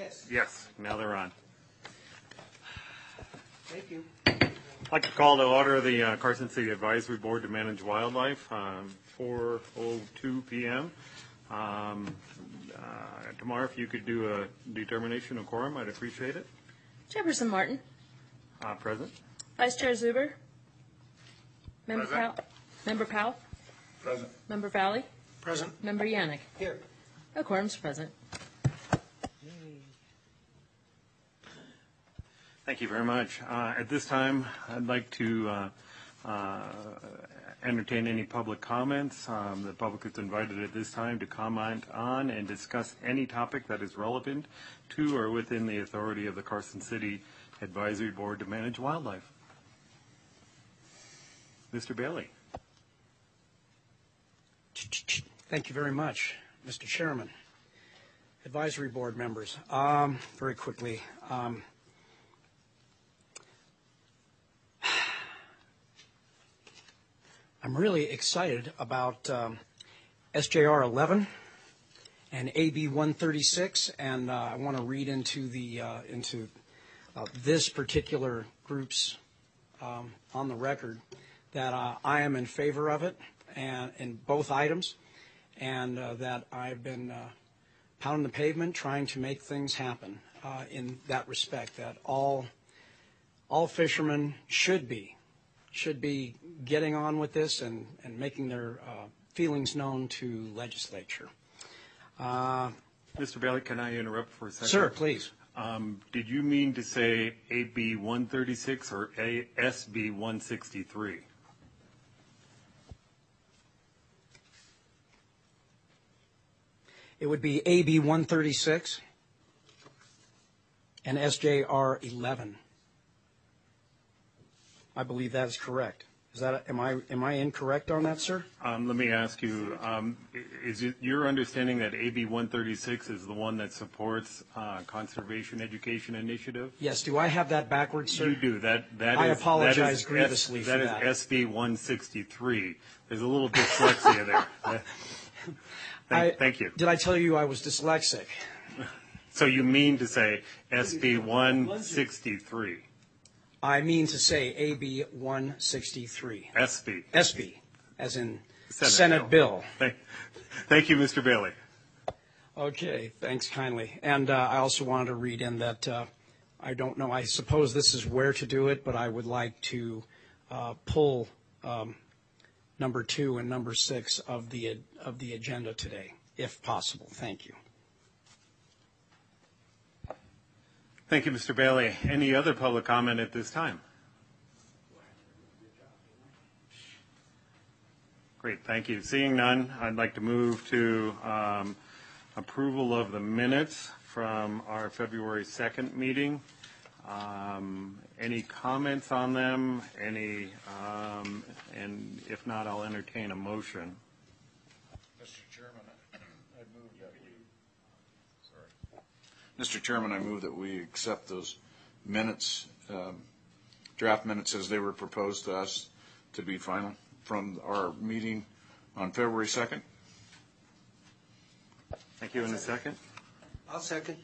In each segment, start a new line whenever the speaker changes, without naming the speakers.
Yes.
Yes, now they're on.
Thank you.
I'd like to call to order the Carson City Advisory Board to Manage Wildlife, 4:02 p.m. Tomorrow, if you could do a determination of quorum, I'd appreciate it.
Chairperson Martin.
Present.
Vice Chair Zuber. Member
Present.
Powell. Member Powell.
Present.
Member Valley.
Present.
Member Yannick.
Here.
A quorum's present.
Thank you very much. At this time, I'd like to entertain any public comments. The public is invited at this time to comment on and discuss any topic that is relevant to or within the authority of the Carson City Advisory Board to Manage Wildlife. Mr. Bailey.
Thank you very much, Mr. Chairman. Advisory Board members, very quickly. I'm really excited about SJR 11 and AB 136, and I want to read into this particular group's on the record that I am in favor of it, and in both items, and that I've been pounding the pavement trying to make things happen in that respect. That all fishermen should be getting on with this and making their feelings known to legislature.
Mr. Bailey, can I interrupt for a second?
Sir, please.
Did you mean to say AB 136 or SB 163?
It would be AB 136 and SJR 11. I believe that is correct. Is that am I incorrect on that, sir?
Let me ask you: is it your understanding that AB 136 is the one that supports Conservation Education Initiative?
Yes. Do I have that backwards, sir?
You do.
I apologize grievously for that.
That is SB 163. There's a little dyslexia there. Thank you.
Did I tell you I was dyslexic?
So you mean to say SB 163?
I mean to say AB 163. SB, as in Senate Bill.
Thank you, Mr. Bailey.
Okay, thanks kindly. And I also wanted to read in that I don't know, I suppose this is where to do it, but I would like to pull number 2 and number 6 of the agenda today, if possible. Thank you.
Thank you, Mr. Bailey. Any other public comment at this time? Great, thank you. Seeing none, I'd like to move to approval of the minutes from our February 2nd meeting. Any comments on them? And if not, I'll entertain a motion.
Mr. Chairman, I move that we accept those minutes, draft minutes as they were proposed to us to be final from our meeting on February 2nd.
Thank you. In a second.
I'll second.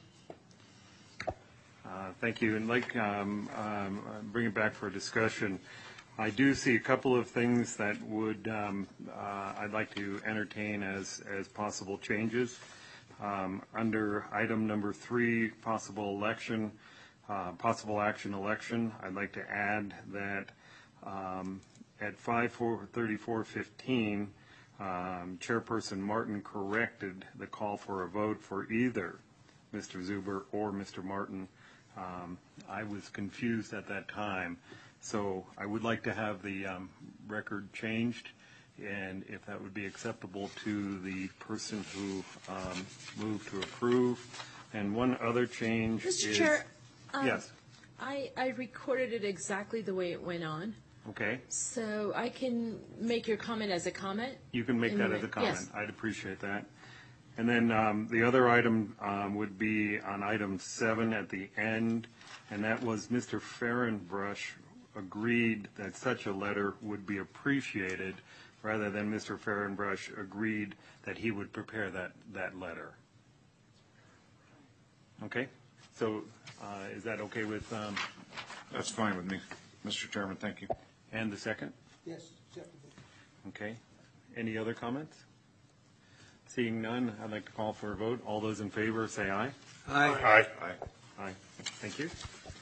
Thank you. And bring it back for a discussion. I do see a couple of things that would I'd like to entertain as possible changes. Under item number 3, possible action election, I'd like to add that at 5:34:15, Chairperson Martin corrected the call for a vote for either Mr. Zuber or Mr. Martin. I was confused at that time, so I would like to have the record changed, and if that would be acceptable to the person who moved to approve. And one other change is...
Mr. Chair,
yes.
I recorded it exactly the way it went on.
Okay.
So I can make your comment as a comment?
You can make that as a comment.
Yes.
I'd appreciate that. And then the other item would be on item 7 at the end, and that was Mr. Fahrenbrush agreed that such a letter would be appreciated, rather than Mr. Fahrenbrush agreed that he would prepare that letter. Okay? So is that okay with,
That's fine with me, Mr. Chairman, thank you.
and the second?
Yes, acceptable.
Okay. Any other comments? Seeing none, I'd like to call for a vote. All those in favor, say aye.
Aye.
Aye. Thank you.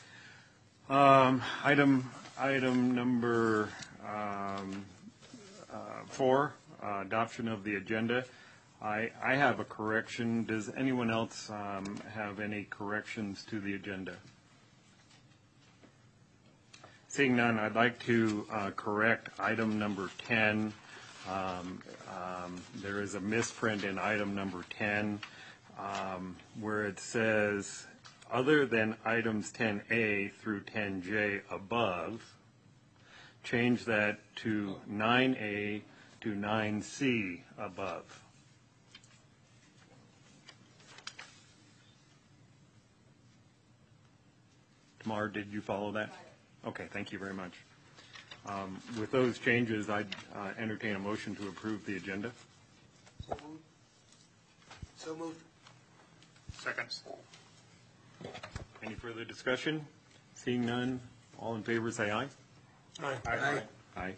Item number 4, adoption of the agenda. I have a correction. Does anyone else have any corrections to the agenda? Seeing none, I'd like to correct item number 10. There is a misprint in item number 10 where it says, other than items 10A through 10J above, change that to 9A to 9C above. Tamar, did you follow that? Okay, thank you very much. With those changes, I'd entertain a motion to approve the agenda.
So moved.
Seconds.
Any further discussion? Seeing none, all in favor say aye.
Aye.
Aye.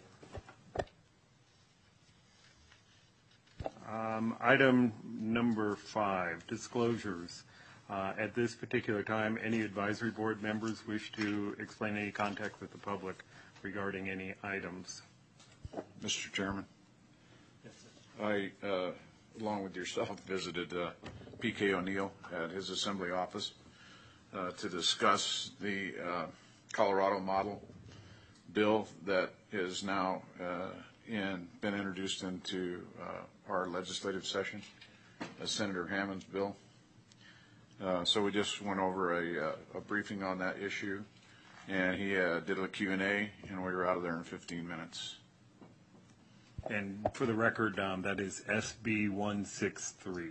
Item number 5, disclosures. At this particular time, any advisory board members wish to explain any contact with the public regarding any items?
Mr. Chairman? Yes, sir. I, along with yourself, visited P.K. O'Neill at his assembly office to discuss the Colorado model bill that is now been introduced into our legislative session, Senator Hammond's bill. So we just went over a briefing on that issue, and he did a Q&A, and we were out of there in 15 minutes.
And for the record, that is SB 163.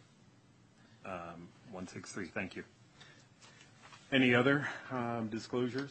163, thank you. Any other disclosures?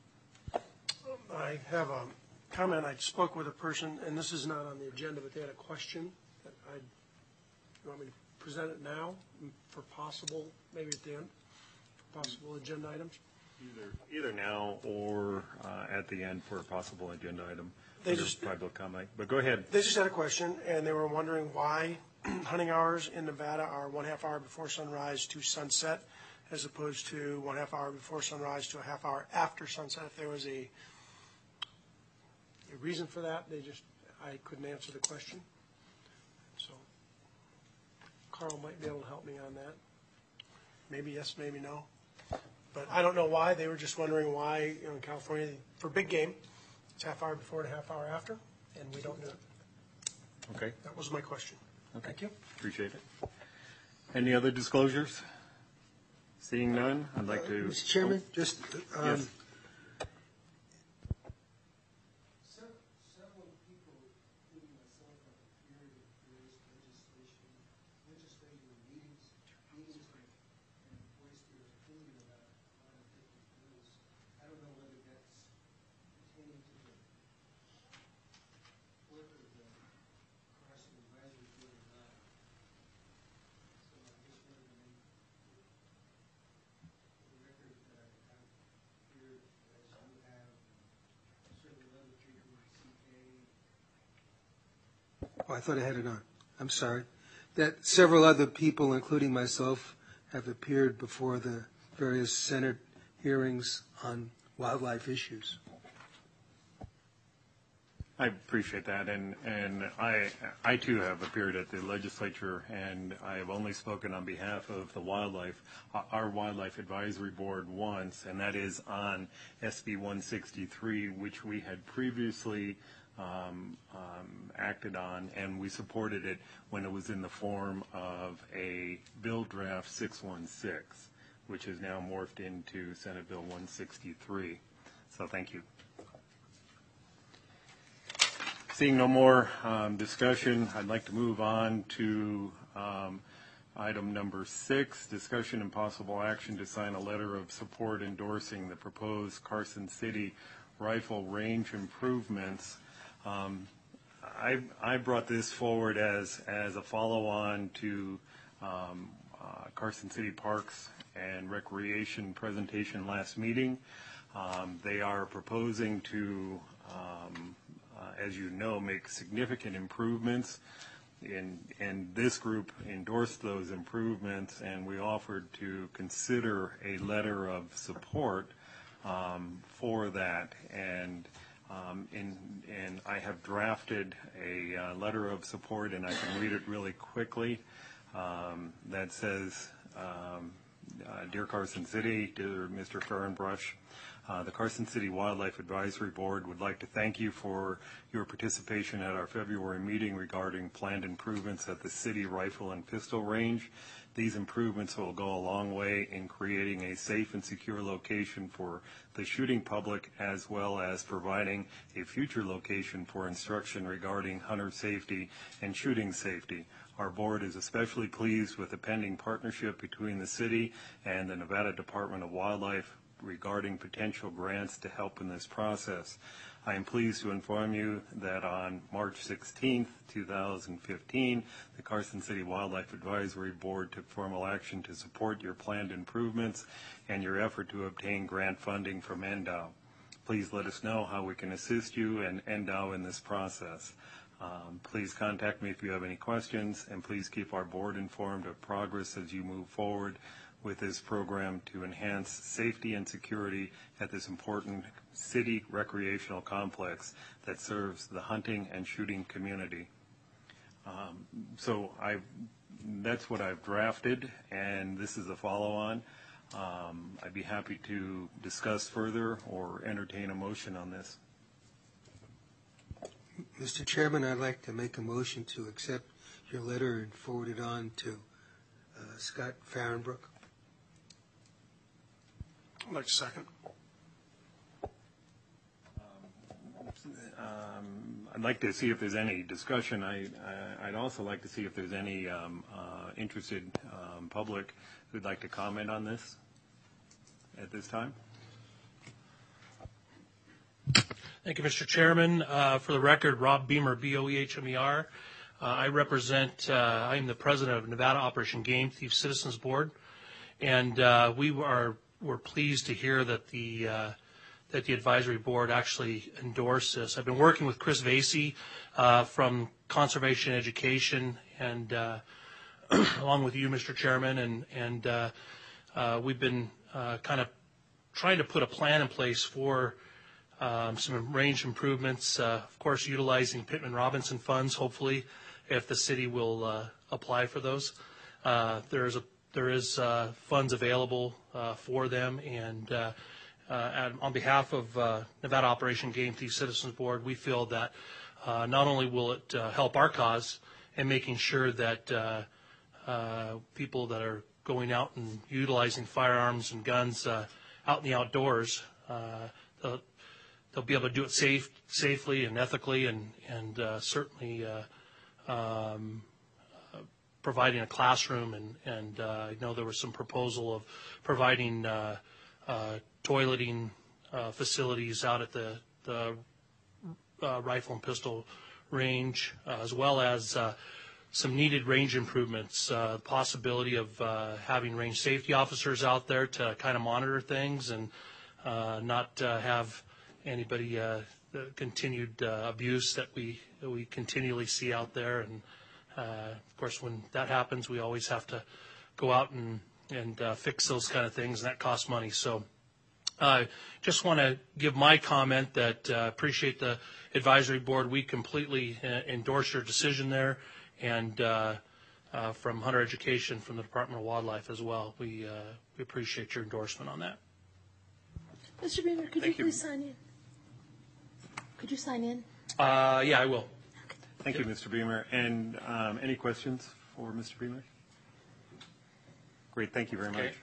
I have a comment. I spoke with a person, and this is not on the agenda, but they had a question that you want me to present it now for possible, maybe at the end, possible agenda items?
Either now or at the end for a possible agenda item.
They just
public comment. But go ahead.
They just had a question, and they were wondering why hunting hours in Nevada are 1/2 hour before sunrise to sunset, as opposed to 1/2 hour before sunrise to a 1/2 hour after sunset. If there was a reason for that, I couldn't answer the question. So Carl might be able to help me on that. Maybe yes, maybe no. But I don't know why. They were just wondering why, in California, for big game, it's 1/2 hour before and a 1/2 hour after, and we don't do it.
Okay.
That was my question.
Okay.
Thank you.
Appreciate it. Any other disclosures? Seeing none, I'd like to...
Mr. Chairman, just...
yes.
Several people, including myself, have appeared in various legislative meetings and voiced their opinion about a lot of different bills. I don't know whether that's pertaining to the work of the Carson Advisory Board or not. So I just wanted to make the record that I've appeared as you have several other people, CK.
Oh, I thought I had it on. I'm sorry. That several other people, including myself, have appeared before the various Senate hearings on wildlife issues.
I appreciate that, and I too have appeared at the legislature, and I have only spoken on behalf of the our Wildlife Advisory Board once, and that is on SB 163, which we had previously acted on, and we supported it when it was in the form of a Bill Draft 616, which is now morphed into Senate Bill 163. So thank you. Seeing no more discussion, I'd like to move on to item number 6, discussion and possible action to sign a letter of support endorsing the proposed Carson City rifle range improvements. I brought this forward as a follow-on to Carson City Parks and Recreation presentation last meeting. They are proposing to, as you know, make significant improvements. And this group endorsed those improvements, and we offered to consider a letter of support for that. And I have drafted a letter of support, and I can read it really quickly. That says, Dear Carson City, dear Mr. Fehrenbrush, the Carson City Wildlife Advisory Board would like to thank you for your participation at our February meeting regarding planned improvements at the city rifle and pistol range. These improvements will go a long way in creating a safe and secure location for the shooting public, as well as providing a future location for instruction regarding hunter safety and shooting safety. Our board is especially pleased with the pending partnership between the city and the Nevada Department of Wildlife regarding potential grants to help in this process. I am pleased to inform you that on March 16, 2015, the Carson City Wildlife Advisory Board took formal action to support your planned improvements and your effort to obtain grant funding from NDOW. Please let us know how we can assist you and NDOW in this process. Please contact me if you have any questions, and please keep our board informed of progress as you move forward with this program to enhance safety and security at this important city recreational complex that serves the hunting and shooting community. So that's what I've drafted, and this is a follow-on. I'd be happy to discuss further or entertain a motion on this.
Mr. Chairman, I'd like to make a motion to accept your letter and forward it on to Scott Fehrenbruch.
I'd like to second.
I'd like to see if there's any discussion. I'd also like to see if there's any interested public who'd like to comment on this at this time.
Thank you, Mr. Chairman. For the record, Rob Beamer, B-O-E-H-M-E-R. I represent, I am the president of Nevada Operation Game Thief Citizens Board, and we're pleased to hear that the advisory board actually endorsed this. I've been working with Chris Vasey from Conservation Education, and along with you, Mr. Chairman, and we've been kind of trying to put a plan in place for some range improvements, of course, utilizing Pittman Robinson funds, hopefully, if the city will apply for those. There is funds available for them, and on behalf of Nevada Operation Game Thief Citizens Board, we feel that not only will it help our cause in making sure that people that are going out and utilizing firearms and guns out in the outdoors, they'll be able to do it safely and ethically, and certainly providing a classroom. And I know there was some proposal of providing toileting facilities out at the rifle and pistol range, as well as some needed range improvements, possibility of having range safety officers out there to kind of monitor things and not have anybody continued abuse that we continually see out there. And of course, when that happens, we always have to go out and fix those kind of things, and that costs money. So I just want to give my comment that appreciate the advisory board. We completely endorse your decision there, and from Hunter Education, from the Department of Wildlife as well, we appreciate your endorsement on that.
Mr. Beamer, could you please sign in? Could you sign in?
Yeah, I will.
Thank you, Mr. Beamer. And any questions for Mr. Beamer? Great, thank you very much.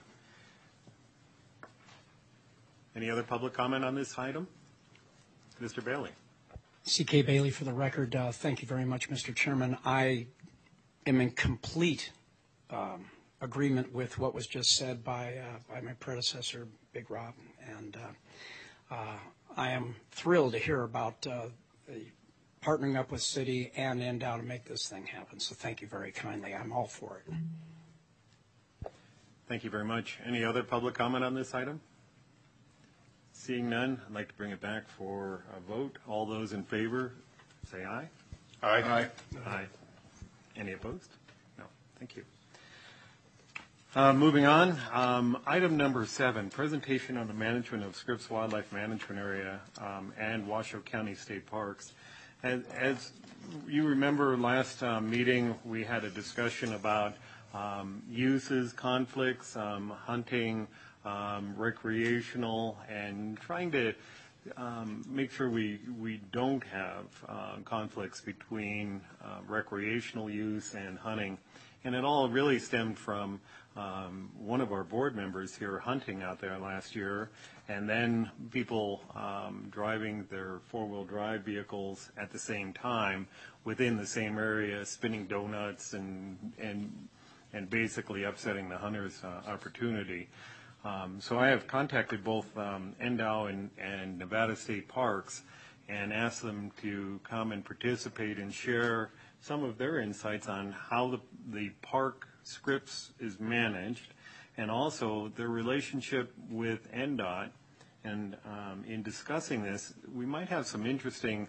Any other public comment on this item? Mr. Bailey.
C.K. Bailey for the record. Thank you very much, Mr. Chairman. I am in complete agreement with what was just said by my predecessor, Big Rob, and I am thrilled to hear about partnering up with City and NDOW to make this thing happen. So thank you very kindly. I'm all for it.
Thank you very much. Any other public comment on this item? Seeing none, I'd like to bring it back for a vote. All those in favor, say aye.
Aye.
Aye. Any opposed? No. Thank you. Moving on, item number 7, presentation on the management of Scripps Wildlife Management Area and Washoe County State Parks. As you remember, last meeting we had a discussion about uses, conflicts, hunting, recreational, and trying to make sure we don't have conflicts between recreational use and hunting. And it all really stemmed from one of our board members here hunting out there last year, and then people driving their four-wheel drive vehicles at the same time within the same area, spinning donuts and basically upsetting the hunter's opportunity. So I have contacted both NDOW and Nevada State Parks and asked them to come and participate and share some of their insights on how the park Scripps is managed, and also their relationship with NDOT. And in discussing this, we might have some interesting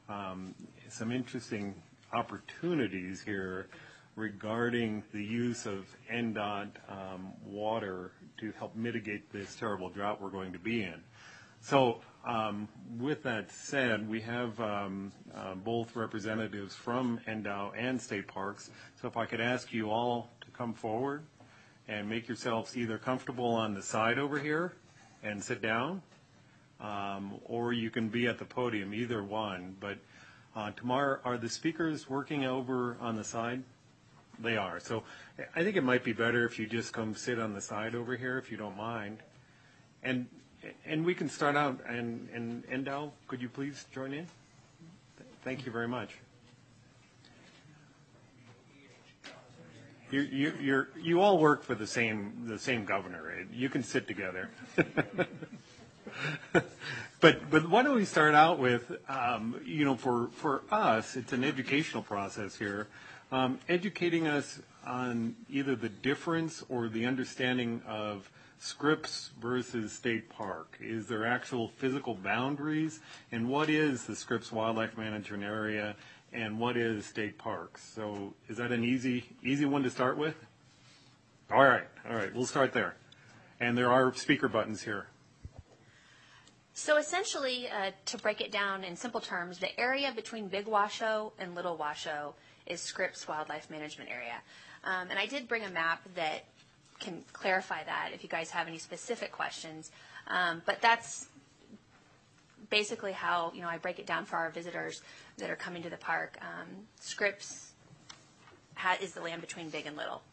opportunities here regarding the use of NDOT water to help mitigate this terrible drought we're going to be in. So with that said, we have both representatives from NDOW and State Parks. So if I could ask you all to come forward and make yourselves either comfortable on the side over here and sit down, or you can be at the podium, either one. But tomorrow, are the speakers working over on the side? They are. So I think it might be better if you just come sit on the side over here, if you don't mind. And we can start out, and NDOW, could you please join in? Thank you very much. You all work for the same governor. You can sit together. But why don't we start out with, for us, it's an educational process here, educating us on either the difference or the understanding of Scripps versus State Park. Is there actual physical boundaries? And what is the Scripps Wildlife Management Area? And what is State Parks? So is that an easy one to start with? All right. We'll start there. And there are speaker buttons here.
So essentially, to break it down in simple terms, the area between Big Washoe and Little Washoe is Scripps Wildlife Management Area. And I did bring a map that can clarify that if you guys have any specific questions. But that's basically how I break it down for our visitors that are coming to the park. Scripps is the land between Big and Little.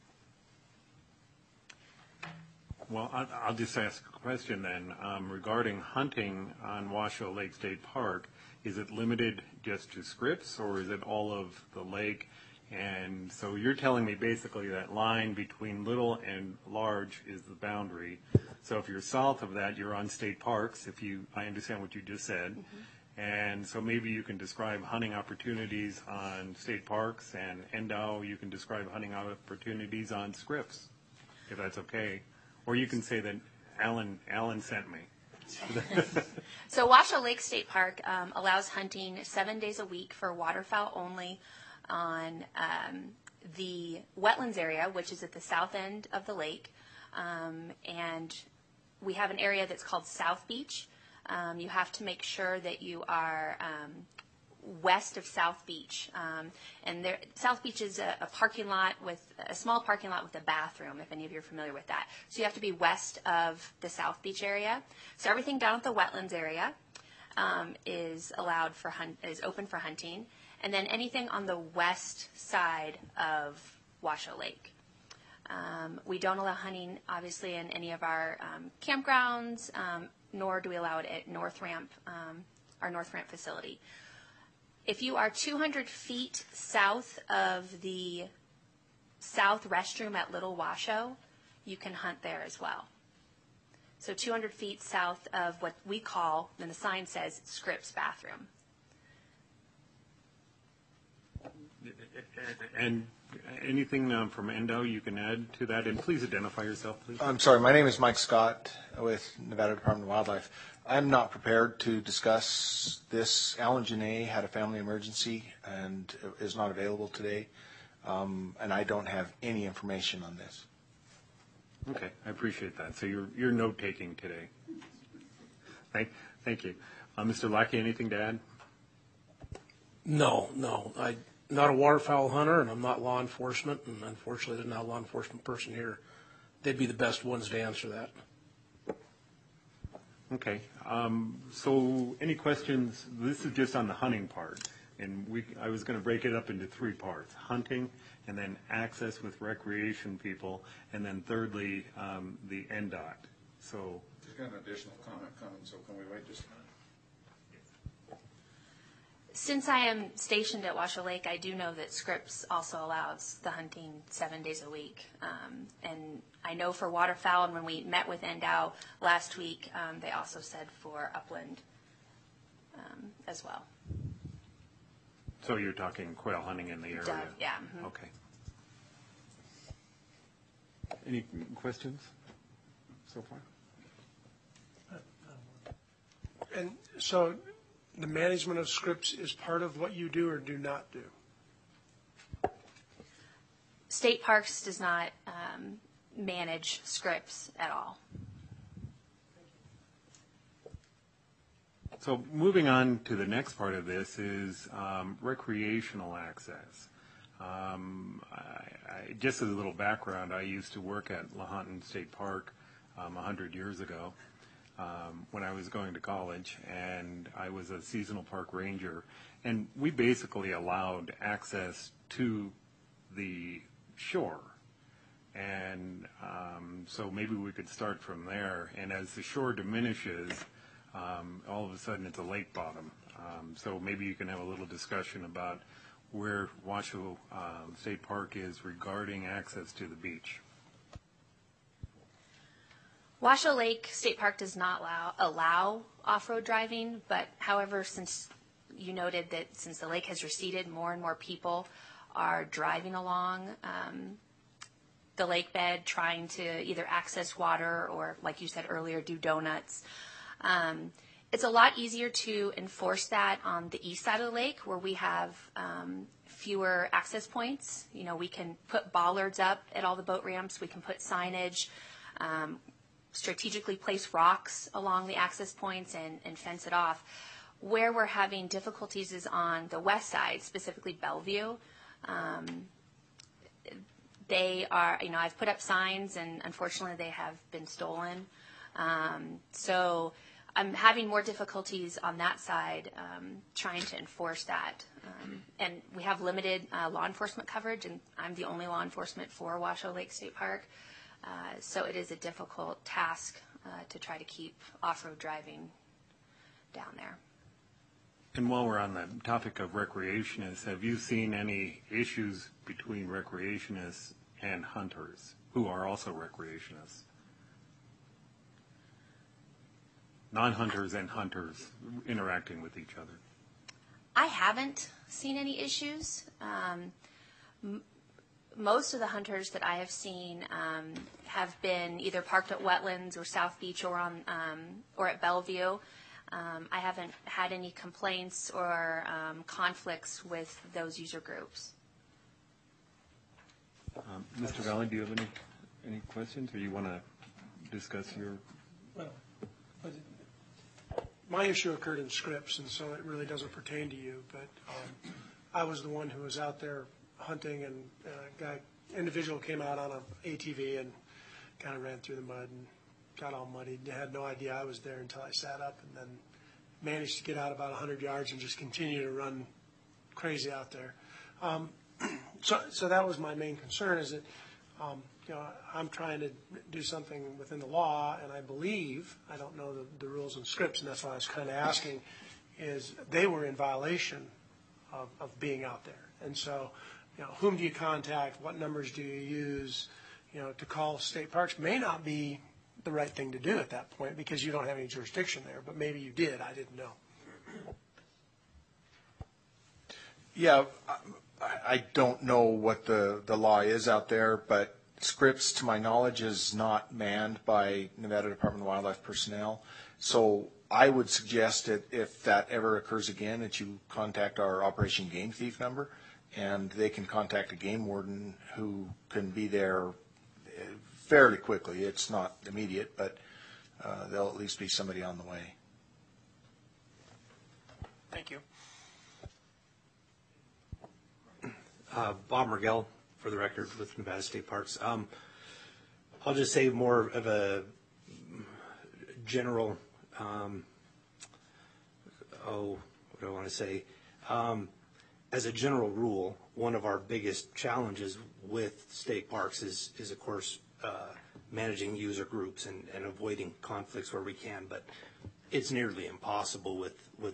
Well, I'll just ask a question then regarding hunting on Washoe Lake State Park. Is it limited just to Scripps, or is it all of the lake? And so you're telling me basically that line between Little and Large is the boundary. So if you're south of that, you're on State Parks, I understand what you just said. Mm-hmm. And so maybe you can describe hunting opportunities on State Parks, and NDOW, you can describe hunting opportunities on Scripps, if that's okay. Or you can say that Alan sent me.
So Washoe Lake State Park allows hunting 7 days a week for waterfowl only on the wetlands area, which is at the south end of the lake. And we have an area that's called South Beach. You have to make sure that you are west of South Beach. And South Beach is a parking lot a small parking lot with a bathroom, if any of you are familiar with that. So you have to be west of the South Beach area. So everything down at the wetlands area is open for hunting. And then anything on the west side of Washoe Lake. We don't allow hunting, obviously, in any of our campgrounds, nor do we allow it at North Ramp, our North Ramp facility. If you are 200 feet south of the south restroom at Little Washoe, you can hunt there as well. So 200 feet south of what we call, and the sign says, Scripps bathroom.
And Anything from Endo you can add to that? And please identify yourself, please.
I'm sorry, my name is Mike Scott with Nevada Department of Wildlife. I'm not prepared to discuss this. Alan Genet had a family emergency and is not available today, and I don't have any information on this.
Okay, I appreciate that. So you're note-taking today. Thank you. Mr. Lackey, anything to add?
No. I'm not a waterfowl hunter, and I'm not law enforcement, and unfortunately there's not a law enforcement person here. They'd be the best ones to answer that.
Okay. So any questions? This is just on the hunting part, and I was going to break it up into three parts: hunting, and then access with recreation people, and then thirdly, the NDOT. So
There's got an additional comment coming, so can we wait just a minute?
Since I am stationed at Washoe Lake, I do know that Scripps also allows the hunting 7 days a week. And I know for waterfowl, and when we met with NDOW last week, they also said for upland as well.
So you're talking quail hunting in the area?
Dove, yeah. Mm-hmm.
Okay. Any questions so far?
And so the management of Scripps is part of what you do or do not do?
State Parks does not manage Scripps at all.
So moving on to the next part of this is recreational access. Just as a little background, I used to work at Lahontan State Park 100 years ago when I was going to college, and I was a seasonal park ranger. And we basically allowed access to the shore. And so maybe we could start from there. And as the shore diminishes, all of a sudden it's a lake bottom. So maybe you can have a little discussion about where Washoe State Park is regarding access to the beach.
Washoe Lake State Park does not allow off-road driving, but however, since you noted that since the lake has receded, more and more people are driving along the lake bed trying to either access water or, like you said earlier, do donuts. It's a lot easier to enforce that on the east side of the lake where we have fewer access points. You know, we can put bollards up at all the boat ramps. We can put signage, strategically place rocks along the access points and fence it off. Where we're having difficulties is on the west side, specifically Bellevue. They are, you know, I've put up signs and unfortunately they have been stolen. So I'm having more difficulties on that side trying to enforce that. And we have limited law enforcement coverage, and I'm the only law enforcement for Washoe Lake State Park. So it is a difficult task to try to keep off-road driving down there.
And while we're on the topic of recreationists, have you seen any issues between recreationists and hunters who are also recreationists? Non-hunters and hunters interacting with each other.
I haven't seen any issues. Most of the hunters that I have seen have been either parked at Wetlands or South Beach or on or at Bellevue. I haven't had any complaints or conflicts with those user groups.
Mr. Valley, do you have any questions, or you want to discuss your?
Well, but my issue occurred in Scripps, and so it really doesn't pertain to you. But I was the one who was out there hunting, and individual came out on an ATV and kind of ran through the mud and got all muddy. Had no idea I was there until I sat up, and then managed to get out about 100 yards and just continue to run crazy out there. So that was my main concern, is that you know, I'm trying to do something within the law, and I believe, I don't know the rules and Scripps, and that's why I was kind of asking, is they were in violation of being out there. And so, you know, whom do you contact? What numbers do you use? You know, to call state parks may not be the right thing to do at that point because you don't have any jurisdiction there, but maybe you did. I didn't know.
Yeah, I don't know what the law is out there, but Scripps, to my knowledge, is not manned by Nevada Department of Wildlife personnel. So I would suggest that if that ever occurs again, that you contact our Operation Game Thief number, and they can contact a game warden who can be there fairly quickly. It's not immediate, but there'll at least be somebody on the way.
Thank you.
Bob Mergell, for the record, with Nevada State Parks. I'll just say more of a general, what do I want to say? As a general rule, one of our biggest challenges with state parks is of course, managing user groups and avoiding conflicts where we can, but it's nearly impossible with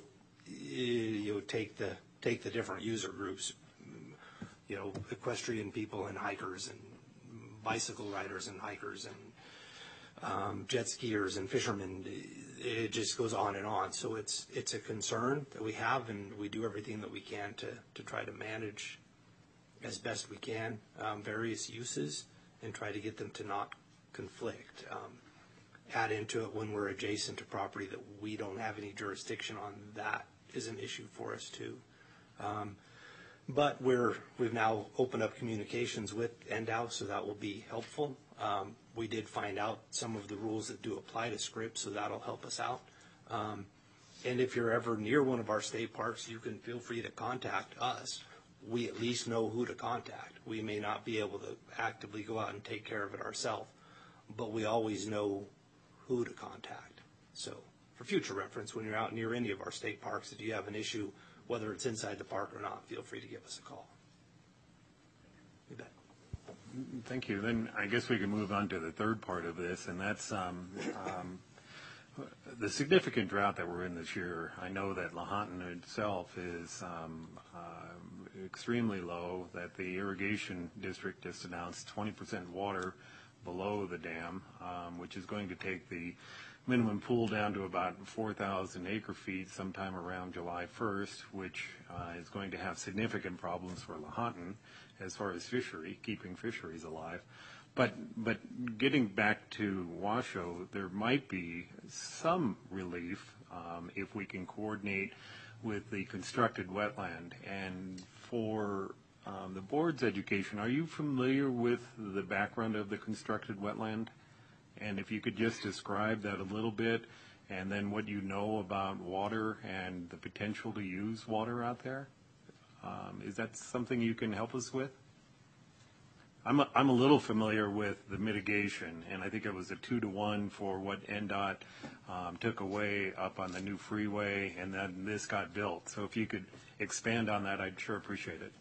take the different user groups, equestrian people and hikers and bicycle riders and hikers and jet skiers and fishermen. It just goes on and on. So it's a concern that we have, and we do everything that we can to try to manage as best we can various uses and try to get them to not conflict. Add into it when we're adjacent to property that we don't have any jurisdiction on, that is an issue for us too. But we've now opened up communications with NDOW, so that will be helpful. We did find out some of the rules that do apply to Scripps, so that'll help us out. And if you're ever near one of our state parks, you can feel free to contact us. We at least know who to contact. We may not be able to actively go out and take care of it ourselves, but we always know who to contact. So for future reference, when you're out near any of our state parks, if you have an issue, whether it's inside the park or not, feel free to give us a call. You bet.
Thank you. Then I guess we can move on to the third part of this, and that's the significant drought that we're in this year. I know that Lahontan itself is extremely low, that the irrigation district just announced 20% water below the dam, which is going to take the minimum pool down to about 4,000 acre feet sometime around July 1st, which is going to have significant problems for Lahontan as far as keeping fisheries alive. But getting back to Washoe, there might be some relief if we can coordinate with the constructed wetland. And for the board's education, are you familiar with the background of the constructed wetland? And if you could just describe that a little bit, and then what you know about water and the potential to use water out there. Is that something you can help us with? I'm a little familiar with the mitigation, and I think it was a 2-to-1 for what NDOT took away up on the new freeway, and then this got built. So if you could expand on that, I'd sure appreciate it.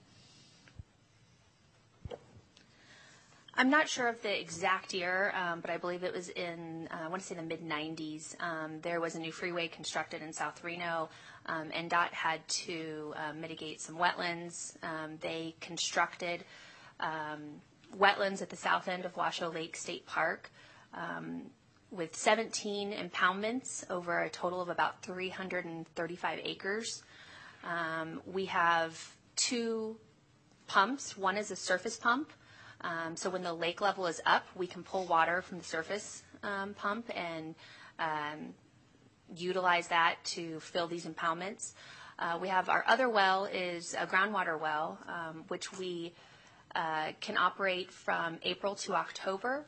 I'm not sure of the exact year, but I believe it was in, I want to say the mid-90s. There was a new freeway constructed in South Reno. NDOT had to mitigate some wetlands. They constructed wetlands at the south end of Washoe Lake State Park with 17 impoundments over a total of about 335 acres. We have 2 pumps. One is a surface pump. So when the lake level is up, we can pull water from the surface pump and utilize that to fill these impoundments. We have our other well is a groundwater well, which we can operate from April to October.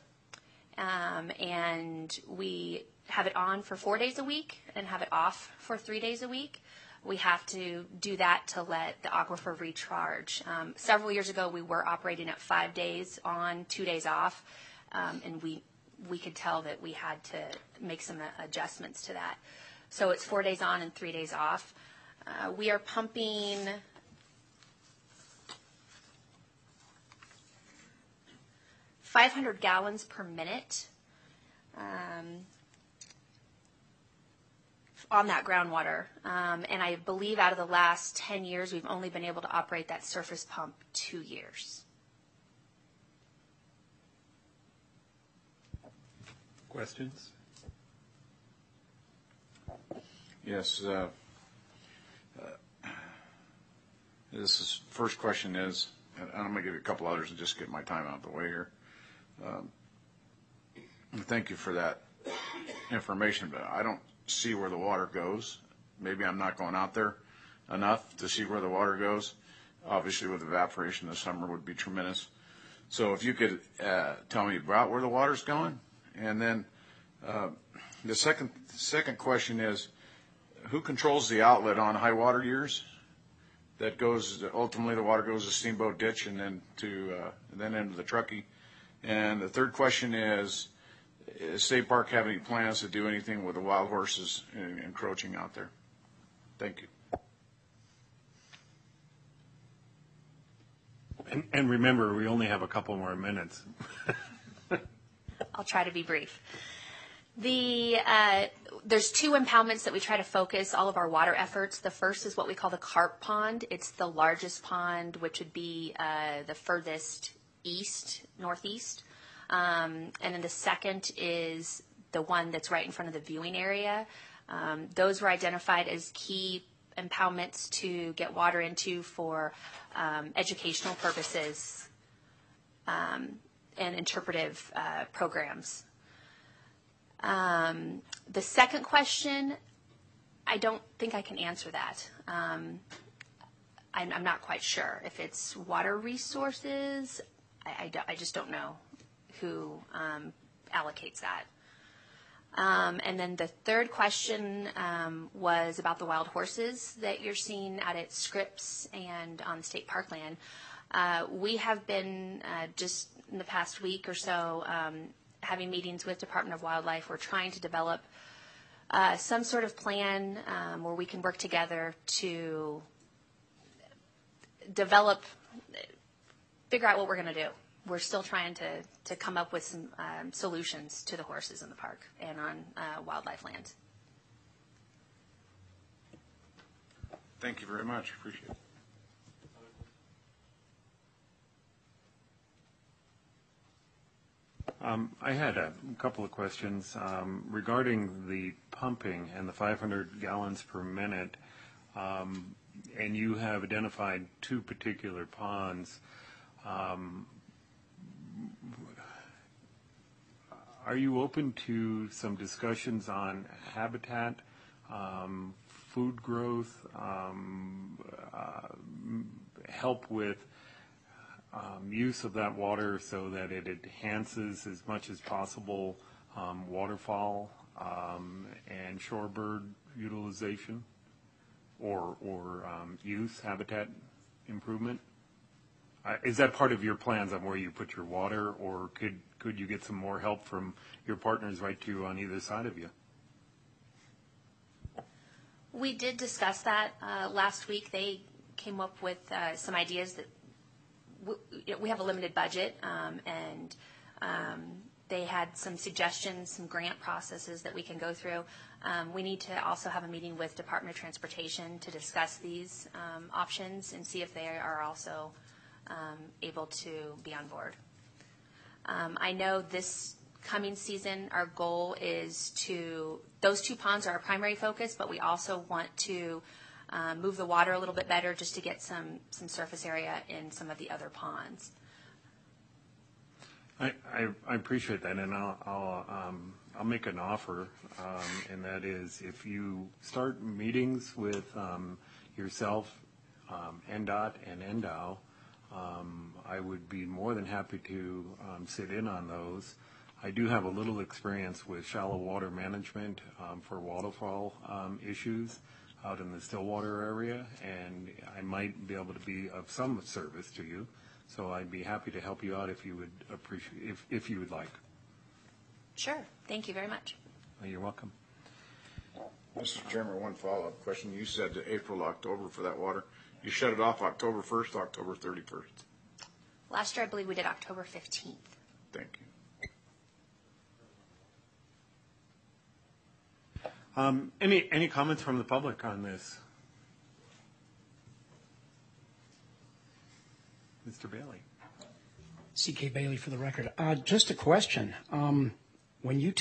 And we have it on for 4 days a week and have it off for 3 days a week. We have to do that to let the aquifer recharge. Several years ago, we were operating at 5 days on, 2 days off, and we could tell that we had to make some adjustments to that. So it's 4 days on and 3 days off. We are pumping 500 gallons per minute on that groundwater. And I believe out of the last 10 years, we've only been able to operate that surface pump 2 years.
Questions?
Yes. First question is, and I'm going to give you a couple others and just get my time out of the way here. Thank you for that information, but I don't see where the water goes. Maybe I'm not going out there enough to see where the water goes. Obviously, with evaporation this summer would be tremendous. So if you could tell me about where the water's going. And then the second question is, who controls the outlet on high water years? That goes, ultimately the water goes to Steamboat Ditch and then into the Truckee. And the third question is State Park have any plans to do anything with the wild horses encroaching out there? Thank you.
And remember, we only have a couple more minutes.
I'll try to be brief. There's two impoundments that we try to focus all of our water efforts. The first is what we call the Carp Pond. It's the largest pond, which would be the furthest northeast. And then the second is the one that's right in front of the viewing area. Those were identified as key impoundments to get water into for educational purposes and interpretive programs. The second question, I don't think I can answer that. I'm not quite sure. If it's water resources, I just don't know who allocates that. And then the third question was about the wild horses that you're seeing out at Scripps and on state parkland. We have been just in the past week or so having meetings with Department of Wildlife. We're trying to develop some sort of plan where we can work together to figure out what we're going to do. We're still trying to come up with some solutions to the horses in the park and on wildlife lands.
Thank you very much. Appreciate it.
I had a couple of questions regarding the pumping and the 500 gallons per minute, and you have identified two particular ponds. Are you open to some discussions on habitat, food growth, help with use of that water so that it enhances as much as possible waterfowl and shorebird utilization or use, habitat improvement? Is that part of your plans on where you put your water, or could you get some more help from your partners right to on either side of you?
We did discuss that last week. They came up with some ideas that we have a limited budget, and they had some suggestions, some grant processes that we can go through. We need to also have a meeting with Department of Transportation to discuss these options and see if they are also able to be on board. I know this coming season our goal is those two ponds are our primary focus, but we also want to move the water a little bit better just to get some surface area in some of the other ponds.
I appreciate that, and I'll make an offer, and that is if you start meetings with yourself, NDOT, and NDOW, I would be more than happy to sit in on those. I do have a little experience with shallow water management for waterfall issues out in the Stillwater area, and I might be able to be of some service to you. So I'd be happy to help you out if you would appreciate, if you would like.
Sure. Thank you very much.
Well, you're welcome.
Mr. Chairman, one follow-up question. You said April, October for that water. You shut it off October 1st, October 31st?
Last year, I believe we did October 15th.
Thank you.
Any comments from the public on this? Mr. Bailey.
C.K. Bailey for the record. Just a question. When you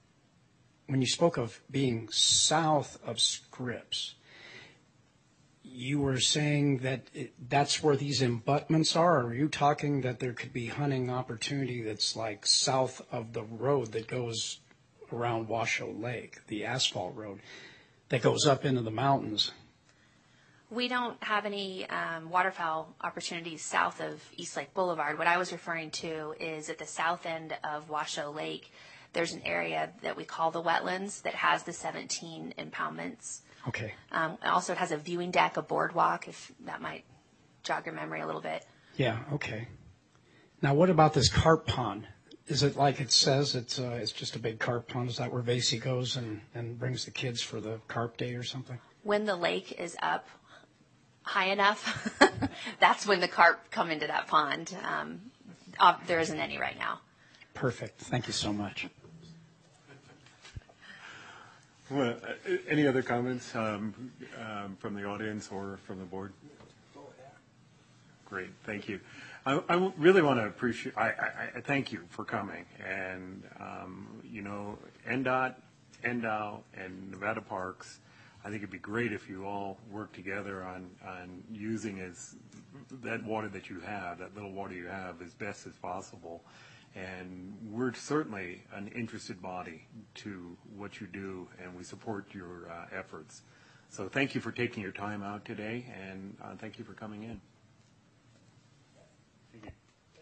spoke of being south of Scripps, you were saying that that's where these abutments are? Or are you talking that there could be hunting opportunity that's like south of the road that goes around Washoe Lake, the asphalt road that goes up into the mountains?
We don't have any waterfowl opportunities south of East Lake Boulevard. What I was referring to is at the south end of Washoe Lake, there's an area that we call the wetlands that has the 17 impoundments.
Okay.
Also, it has a viewing deck, a boardwalk, if that might jog your memory a little bit.
Yeah, okay. Now, what about this carp pond? Is it like it says it's just a big carp pond? Is that where Vasey goes and brings the kids for the carp day or something?
When the lake is up high enough, that's when the carp come into that pond. There isn't any right now.
Perfect. Thank you so much.
Well, any other comments from the audience or from the board? Great, thank you. I really want to appreciate. I thank you for coming, and NDOT, NDOW, and Nevada Parks. I think it'd be great if you all work together on using that water that you have, that little water you have, as best as possible. And we're certainly an interested body to what you do, and we support your efforts. So thank you for taking your time out today, and thank you for coming in. Thank you.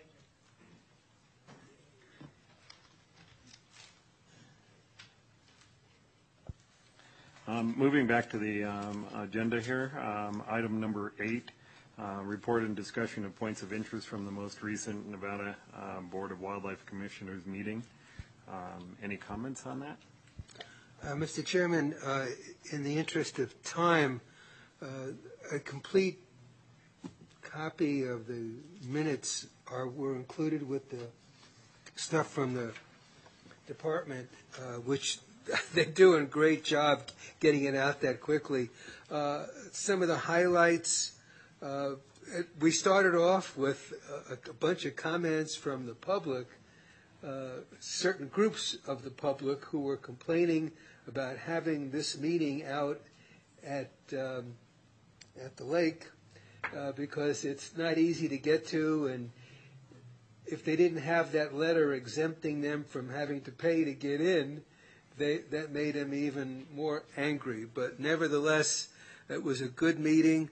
Moving back to the agenda here, item number 8. Report and discussion of points of interest from the most recent Nevada Board of Wildlife Commissioners meeting. Any comments on that?
Mr. Chairman, in the interest of time, a complete copy of the minutes were included with the stuff from the department, which they're doing a great job getting it out that quickly. Some of the highlights. We started off with a bunch of comments from the public, certain groups of the public who were complaining about having this meeting out at the lake because it's not easy to get to, and if they didn't have that letter exempting them from having to pay to get in, that made them even more angry. But nevertheless, it was a good meeting.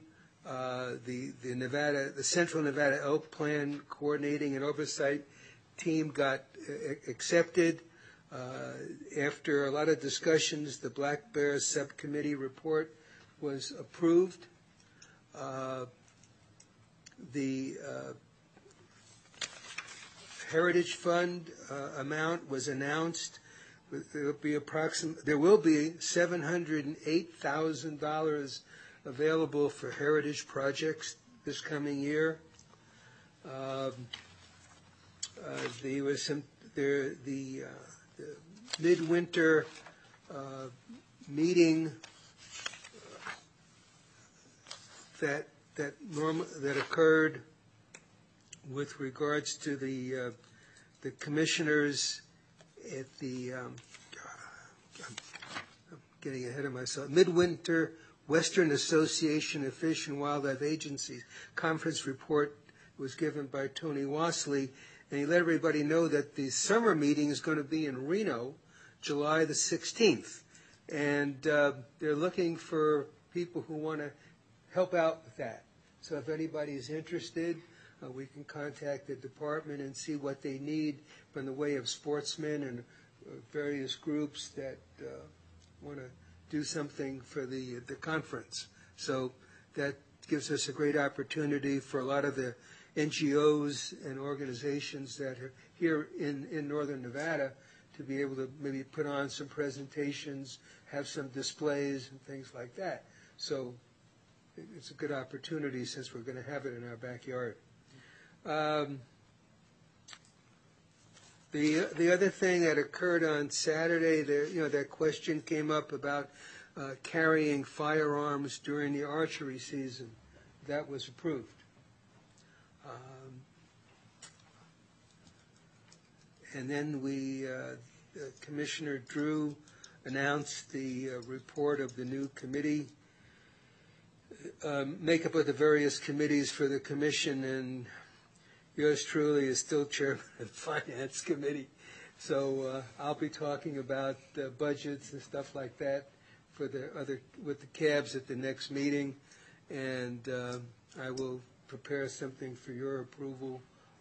The Central Nevada Elk Plan coordinating and oversight team got accepted. After a lot of discussions, the Black Bear Subcommittee report was approved. The Heritage Fund amount was announced. There will be $708,000 available for heritage projects this coming year. There was the midwinter meeting that occurred with regards to the commissioners at the I'm getting ahead of myself. Midwinter Western Association of Fish and Wildlife Agencies conference report was given by Tony Wassley, and he let everybody know that the summer meeting is going to be in Reno, July the 16th, and they're looking for people who want to help out with that. So if anybody's interested, we can contact the department and see what they need from the way of sportsmen and various groups that want to do something for the conference. So that gives us a great opportunity for a lot of the NGOs and organizations that are here in northern Nevada to be able to maybe put on some presentations, have some displays and things like that. So it's a good opportunity since we're going to have it in our backyard. The other thing that occurred on Saturday, that question came up about carrying firearms during the archery season. That was approved. And then Commissioner Drew announced the report of the new committee makeup of the various committees for the commission, and yours truly is still chairman of the Finance Committee. So I'll be talking about budgets and stuff like that for with the cabs at the next meeting, and I will prepare something for your approval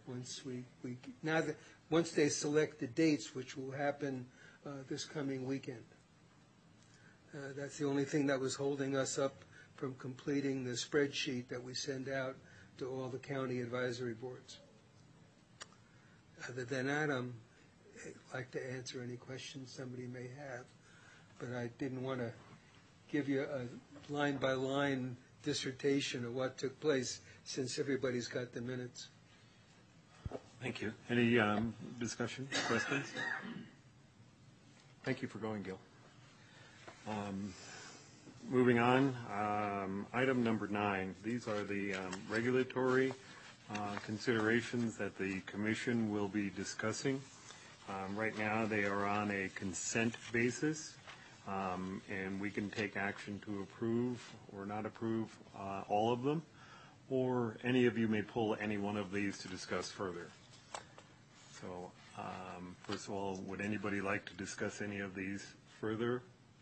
once they select the dates, which will happen this coming weekend. That's the only thing that was holding us up from completing the spreadsheet that we send out to all the county advisory boards. Other than that, I'd like to answer any questions somebody may have, but I didn't want to give you a line-by-line dissertation of what took place since everybody's got the minutes.
Thank you. Any discussion, questions? Thank you for going, Gil. Moving on, item number 9. These are the regulatory considerations that the commission will be discussing. Right now, they are on a consent basis, and we can take action to approve or not approve all of them, or any of you may pull any one of these to discuss further. So, first of all, would anybody like to discuss any of these further?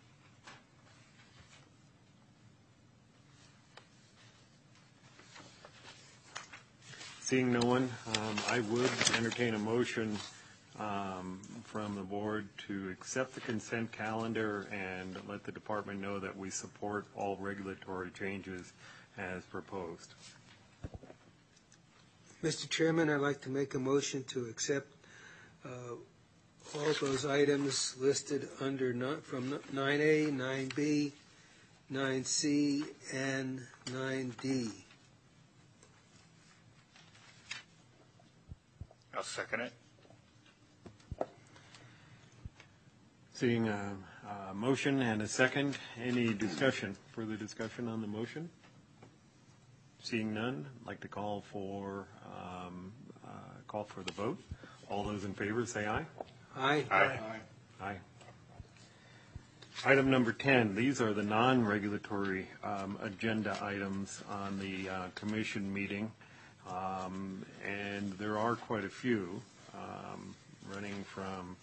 Seeing no one, I would entertain a motion from the board to accept the consent calendar and let the department know that we support all regulatory changes as proposed.
Mr. Chairman, I'd like to make a motion to accept all those items listed under from 9A, 9B, 9C, and 9D.
I'll second it.
Seeing a motion and a second, any discussion, further discussion on the motion? Seeing none, I'd like to call for the vote. All those in favor say aye.
Aye.
Aye.
Aye. Item number 10, these are the non-regulatory agenda items on the commission meeting, and there are quite a few, running from,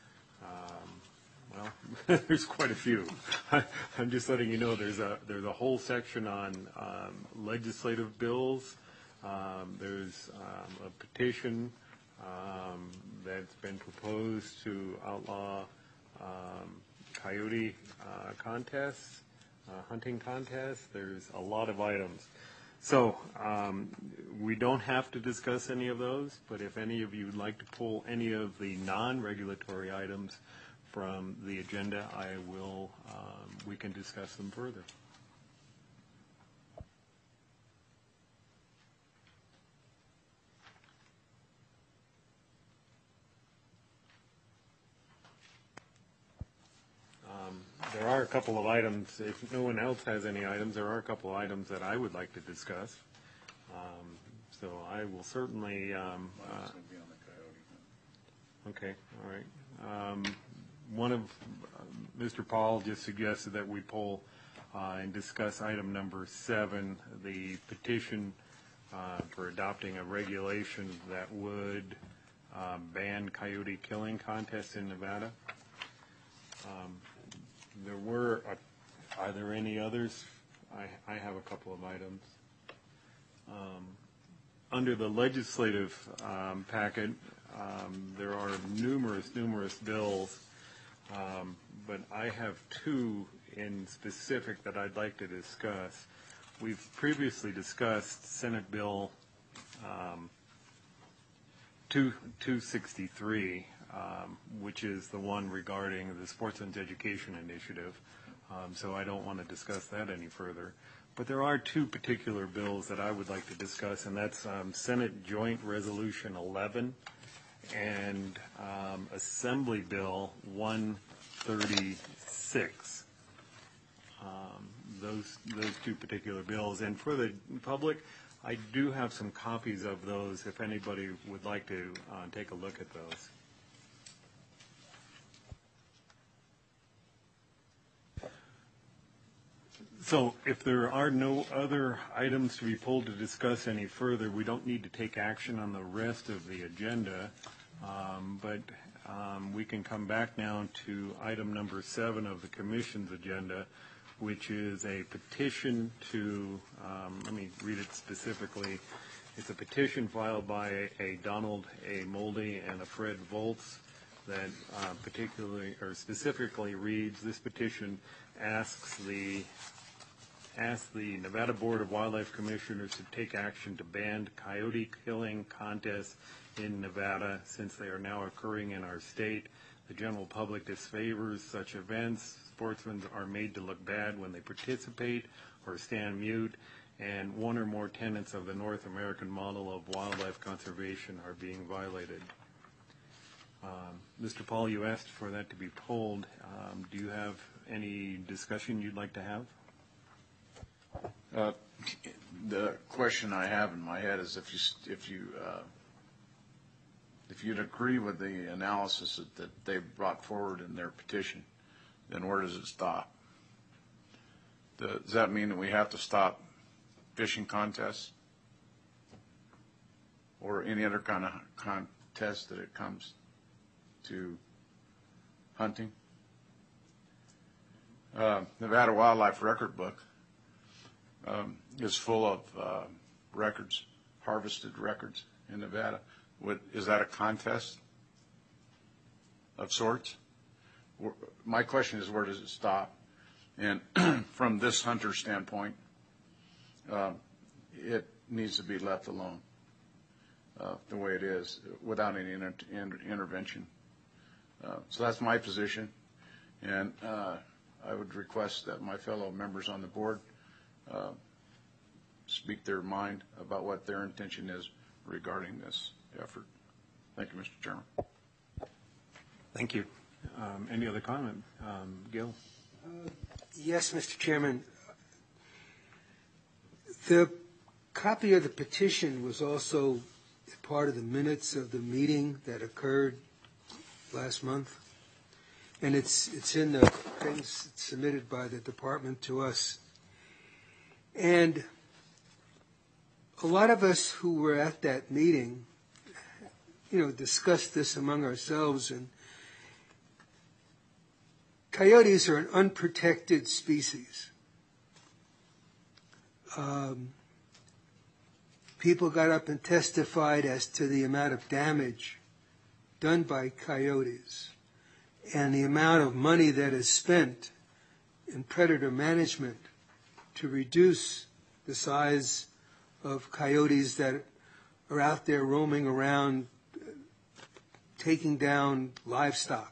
well, there's quite a few. I'm just letting you know there's a whole section on legislative bills. There's a petition that's been proposed to outlaw coyote contests, hunting contests. There's a lot of items. So we don't have to discuss any of those, but if any of you would like to pull any of the non-regulatory items from the agenda, we can discuss them further. There are a couple of items, if no one else has any items, there are a couple of items that I would like to discuss. So I will certainly, okay, all right. One of Mr. Paul just suggested that we pull and discuss item number 7, the petition for adopting a regulation that would ban coyote killing contests in Nevada. Are there any others? I have a couple of items. Under the legislative packet, there are numerous bills, but I have 2 in specific that I'd like to discuss. We've previously discussed Senate Bill 263, which is the one regarding the Sportsman's Education Initiative, so I don't want to discuss that any further. But there are 2 particular bills that I would like to discuss, and that's Senate Joint Resolution 11 and Assembly Bill 136. Those 2 particular bills. And for the public, I do have some copies of those if anybody would like to take a look at those. So if there are no other items to be pulled to discuss any further, we don't need to take action on the rest of the agenda. But we can come back now to item number 7 of the commission's agenda, which is a petition to, let me read it specifically. It's a petition filed by a Donald A. Moldy and a Fred Volz that specifically reads, this petition asks the Nevada Board of Wildlife Commissioners to take action to ban coyote killing contests in Nevada since they are now occurring in our state. The general public disfavors such events. Sportsmen are made to look bad when they participate or stand mute, and one or more tenets of the North American model of wildlife conservation are being violated. Mr. Paul, you asked for that to be pulled. Do you have any discussion you'd like to have?
The question I have in my head is if you'd agree with the analysis that they brought forward in their petition, then where does it stop? Does that mean that we have to stop fishing contests or any other kind of contest that it comes to hunting? Nevada Wildlife Record Book is full of records, harvested records in Nevada. Is that a contest of sorts? My question is, where does it stop? And from this hunter standpoint, it needs to be left alone the way it is without any intervention. So that's my position, and I would request that my fellow members on the board speak their mind about what their intention is regarding this effort. Thank you, Mr. Chairman.
Thank you. Any other comment? Gil?
Yes, Mr. Chairman. The copy of the petition was also part of the minutes of the meeting that occurred last month, and it's in the things submitted by the department to us. And a lot of us who were at that meeting, discussed this among ourselves, and coyotes are an unprotected species. People got up and testified as to the amount of damage done by coyotes and the amount of money that is spent in predator management to reduce the size of coyotes that are out there roaming around, taking down livestock.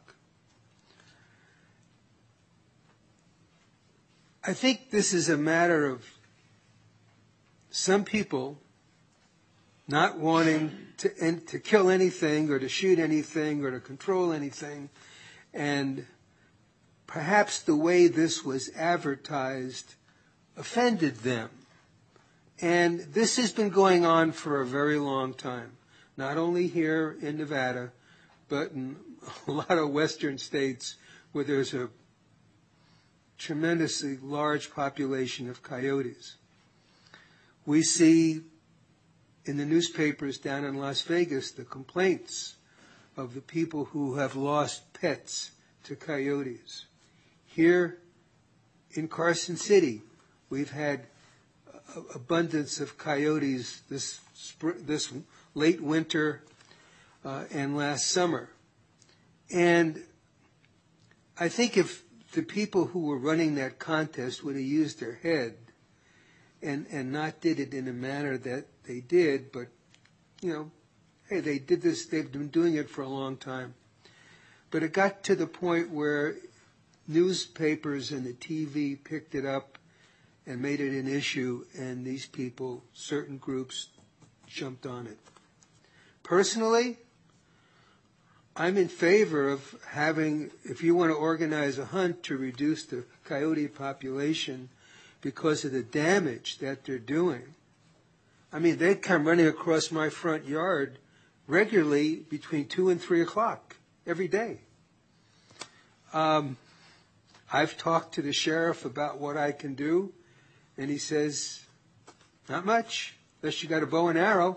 I think this is a matter of some people not wanting to kill anything or to shoot anything or to control anything, and perhaps the way this was advertised offended them. And this has been going on for a very long time, not only here in Nevada, but in a lot of western states where there's a tremendously large population of coyotes. We see in the newspapers down in Las Vegas the complaints of the people who have lost pets to coyotes. Here in Carson City, we've had abundance of coyotes this late winter and last summer. And I think if the people who were running that contest would have used their head and not did it in a manner that they did, but, hey, they did this, they've been doing it for a long time. But it got to the point where newspapers and the TV picked it up and made it an issue, and these people, certain groups, jumped on it. Personally, I'm in favor of having, if you want to organize a hunt to reduce the coyote population because of the damage that they're doing. I mean, they come running across my front yard regularly between 2 and 3 o'clock every day. I've talked to the sheriff about what I can do, And he says, not much, unless you got a bow and arrow.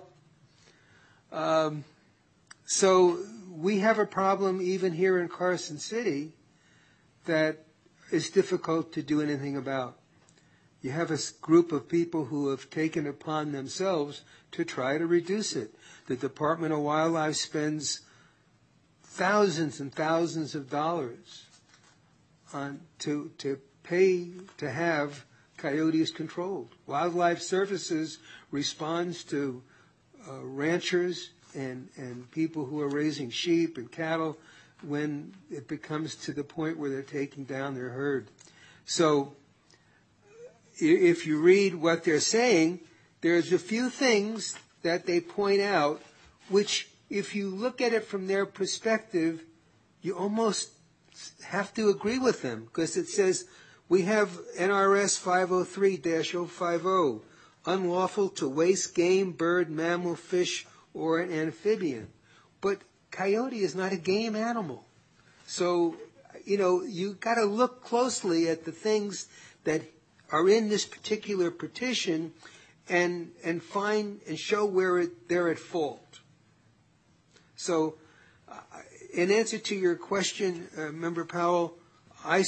So we have a problem even here in Carson City that is difficult to do anything about. You have a group of people who have taken upon themselves to try to reduce it. The Department of Wildlife spends thousands and thousands of dollars to pay to have coyotes controlled. Wildlife Services responds to ranchers and people who are raising sheep and cattle when it becomes to the point where they're taking down their herd. So if you read what they're saying, there's a few things that they point out which, if you look at it from their perspective, you almost have to agree with them, because it says we have NRS 503-050, unlawful to waste game, bird, mammal, fish, or an amphibian. But coyote is not a game animal. So, you got to look closely at the things that are in this particular petition and find and show where they're at fault. So, in answer to your question, Member Powell, I'm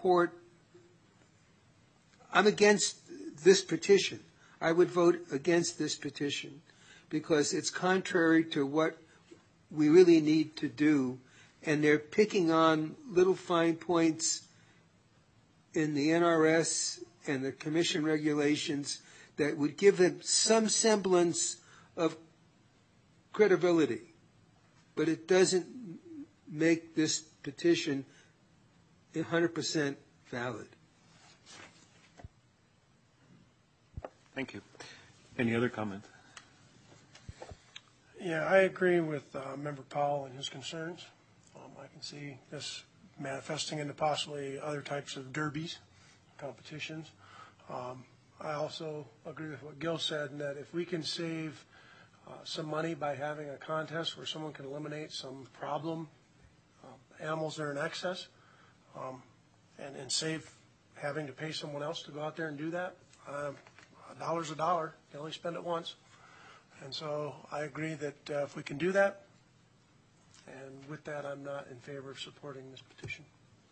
against this petition. I would vote against this petition because it's contrary to what we really need to do, and they're picking on little fine points in the NRS and the Commission regulations that would give them some semblance of credibility. But it doesn't make this petition 100% valid.
Thank you. Any other comments?
Yeah, I agree with Member Powell and his concerns. I can see this manifesting into possibly other types of derbies, competitions. I also agree with what Gil said, in that if we can save some money by having a contest where someone can eliminate some problem animals that are in excess, and save having to pay someone else to go out there and do that, $1 is $1. You can only spend it once. And so I agree that if we can do that, and with that, I'm not in favor of supporting this petition.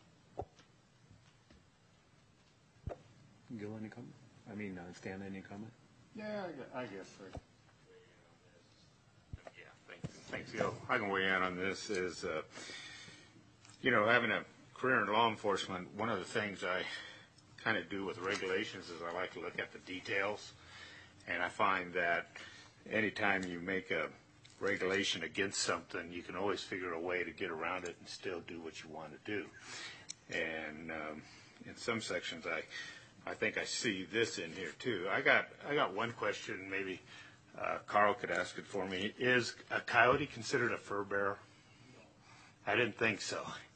Gil, any comment? Stan, any comment?
Yeah, I guess so. Yeah, thanks, Gil. I can weigh in on this. Is having a career in law enforcement, one of the things I kind of do with regulations is I like to look at the details, and I find that anytime you make a regulation against something, you can always figure a way to get around it and still do what you want to do. And in some sections, I think I see this in here too. I got one question. Maybe Carl could ask it for me. Is a coyote considered a fur bearer? I didn't think so.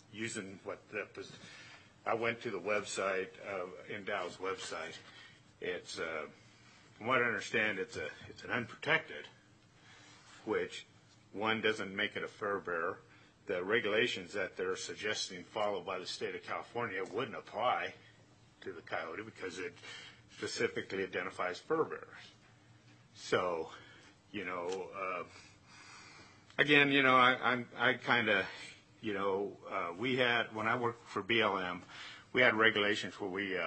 I went to the website, Endow's website. It's from what I understand, it's an unprotected, which one doesn't make it a fur bearer. The regulations that they're suggesting followed by the state of California wouldn't apply to the coyote because it specifically identifies fur bearers. So, again, I kind of, we had, when I worked for BLM, we had regulations where we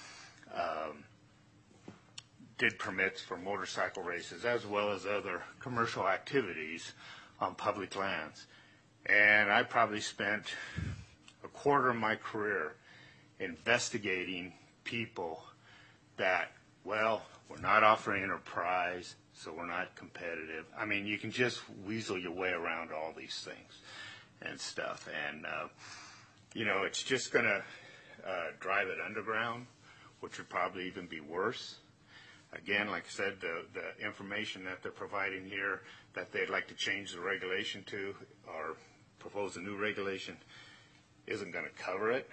did permits for motorcycle races as well as other commercial activities on public lands. And I probably spent a quarter of my career investigating people that, we're not offering a prize, so we're not competitive. You can just weasel your way around all these things and stuff. And, it's just going to drive it underground, which would probably even be worse. Again, like I said, the information that they're providing here that they'd like to change the regulation to or propose a new regulation isn't going to cover it.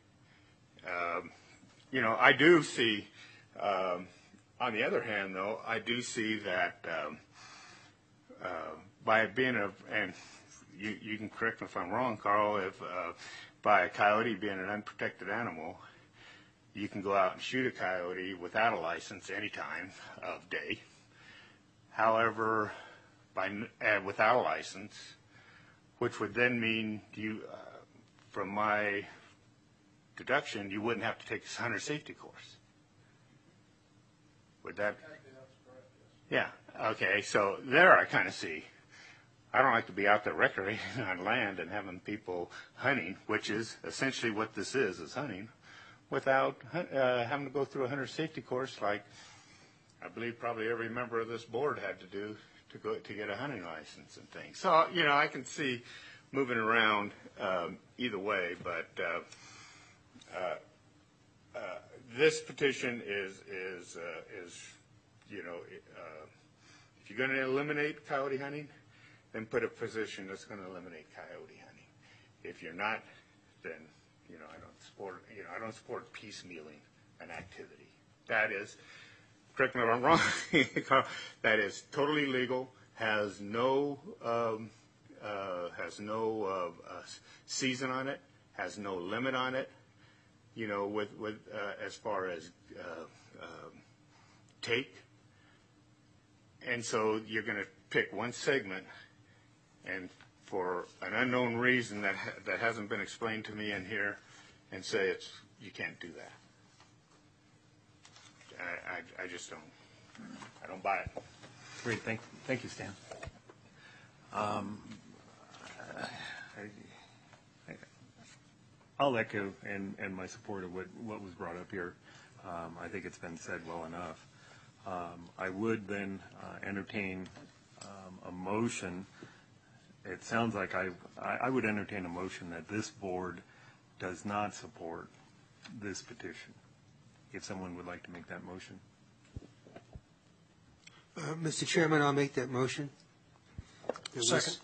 I do see, on the other hand, though, I do see that by being and you can correct me if I'm wrong, Carl, if by a coyote being an unprotected animal, you can go out and shoot a coyote without a license any time of day. However, without a license, which would then mean you, from my deduction, you wouldn't have to take this hunter safety course. Would that? Yeah. Okay. So there, I kind of see. I don't like to be out there recreating on land and having people hunting, which is essentially what this is hunting, without having to go through a hunter safety course, like I believe probably every member of this board had to do to get a hunting license and things. So I can see moving around either way, but this petition is if you're going to eliminate coyote hunting, then put a position that's going to eliminate coyote hunting. If you're not, then I don't support piecemealing an activity. That is, correct me if I'm wrong, that is totally legal, has no season on it, has no limit on it. With as far as take, and so you're going to pick one segment, and for an unknown reason that hasn't been explained to me in here, and say you can't do that. I just don't. I don't buy it.
Great, thank you, Stan. I'll echo and my support of what was brought up here. I think it's been said well enough. I would then entertain a motion. It sounds like I would entertain a motion that this board does not support this petition. If someone would like to make that motion.
Mr. Chairman, I'll make that motion.
Second.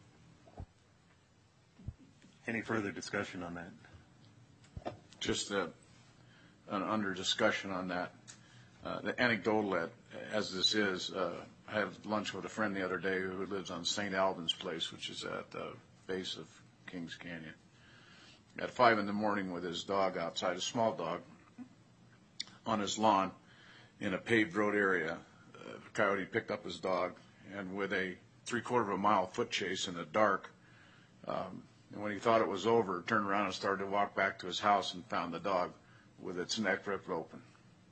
Any further discussion on that?
Just an under discussion on that. The anecdotal, as this is, I had lunch with a friend the other day who lives on St. Albans Place, which is at the base of Kings Canyon. At 5 a.m. with his dog outside, a small dog, on his lawn in a paved road area, a coyote picked up his dog, and with a 3/4 mile foot chase in the dark, and when he thought it was over, turned around and started to walk back to his house and found the dog with its neck ripped open.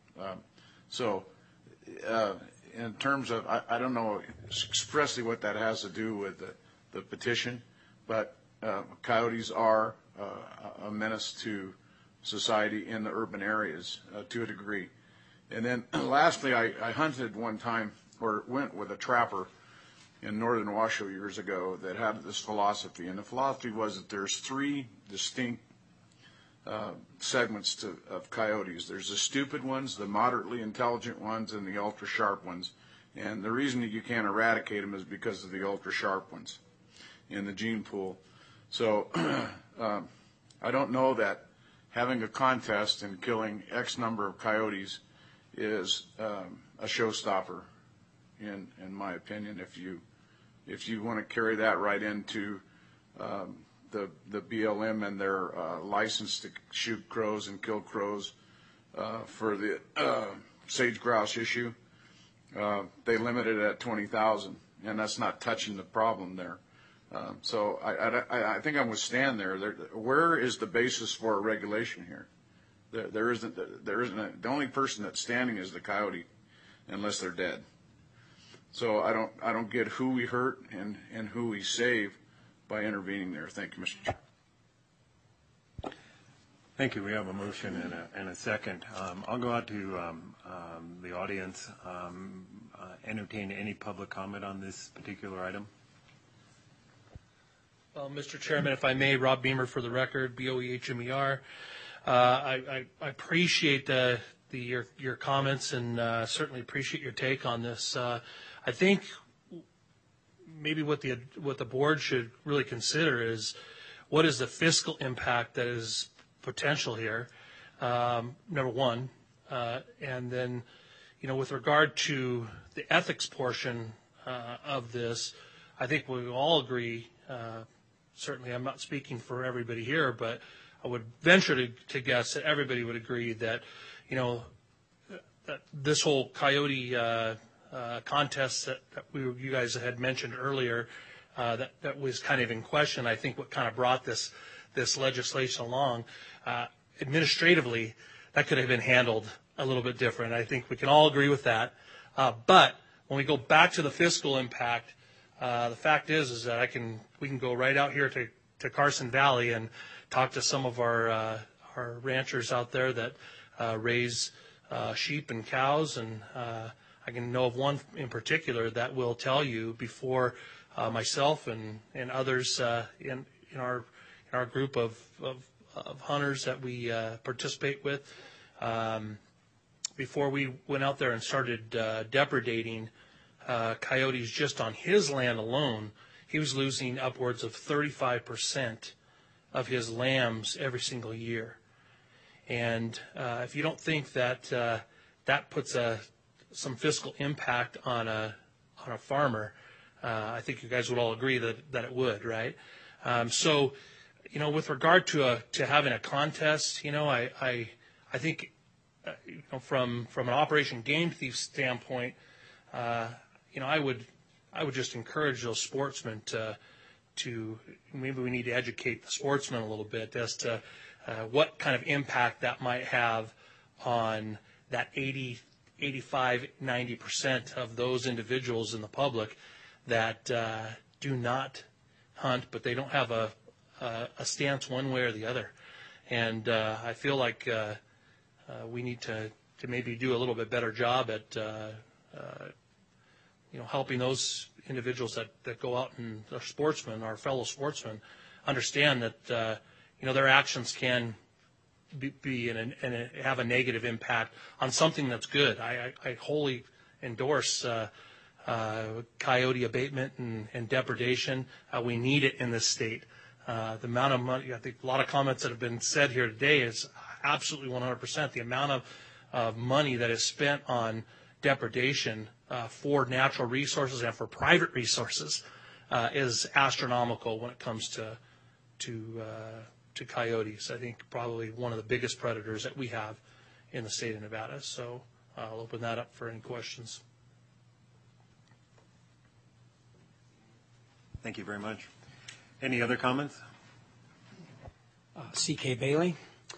In terms of, I don't know expressly what that has to do with the petition, but coyotes are a menace to society in the urban areas to a degree. And then lastly, I hunted one time, or went with a trapper in northern Washoe years ago that had this philosophy. And the philosophy was that there's 3 distinct segments of coyotes. There's the stupid ones, the moderately intelligent ones, and the ultra-sharp ones. And the reason that you can't eradicate them is because of the ultra-sharp ones in the gene pool. So I don't know that having a contest and killing X number of coyotes is a showstopper, in my opinion. If you want to carry that right into the BLM and their license to shoot crows and kill crows for the sage grouse issue, they limit it at 20,000, and that's not touching the problem there. So I think I'm with Stan there. Where is the basis for a regulation here? There isn't. The only person that's standing is the coyote, unless they're dead. So I don't get who we hurt and who we save by intervening there. Thank you, Mr. Chair.
Thank you. We have a motion and a second. I'll go out to the audience. Entertain any public comment on this particular item.
Well, Mr. Chairman, if I may, Rob Beamer for the record, BOEHMER. I appreciate your comments and certainly appreciate your take on this. I think maybe what the board should really consider is what is the fiscal impact that is potential here, number one, and then, with regard to the ethics portion of this, I think we all agree, certainly I'm not speaking for everybody here, but I would venture to guess that everybody would agree that, that this whole coyote contest that you guys had mentioned earlier, that was kind of in question. I think what kind of brought this legislation along, administratively, that could have been handled a little bit different. I think we can all agree with that. But when we go back to the fiscal impact, the fact is that we can go right out here to Carson Valley and talk to some of our ranchers out there that raise sheep and cows, and I can know of one in particular that will tell you before myself and others in our group of hunters that we participate with, before we went out there and started depredating coyotes just on his land alone, he was losing upwards of 35% of his lambs every single year. And if you don't think that that puts some fiscal impact on a farmer, I think you guys would all agree that it would, right? So, with regard to having a contest, I think, from an Operation Game Thief standpoint, I would just encourage those sportsmen to maybe we need to educate the sportsmen a little bit as to what kind of impact that might have on that 80, 85, 90% of those individuals in the public that do not hunt, but they don't have a stance one way or the other. And I feel like we need to maybe do a little bit better job at helping those individuals that go out and are sportsmen, our fellow sportsmen, understand that their actions can be and have a negative impact on something that's good. I wholly endorse coyote abatement and depredation. We need it in this state. The amount of money, I think a lot of comments that have been said here today is absolutely 100%. The amount of money that is spent on depredation for natural resources and for private resources is astronomical when it comes to coyotes. I think probably one of the biggest predators that we have in the state of Nevada. So I'll open that up for any questions.
Thank you very much. Any other comments?
C.K. Bailey.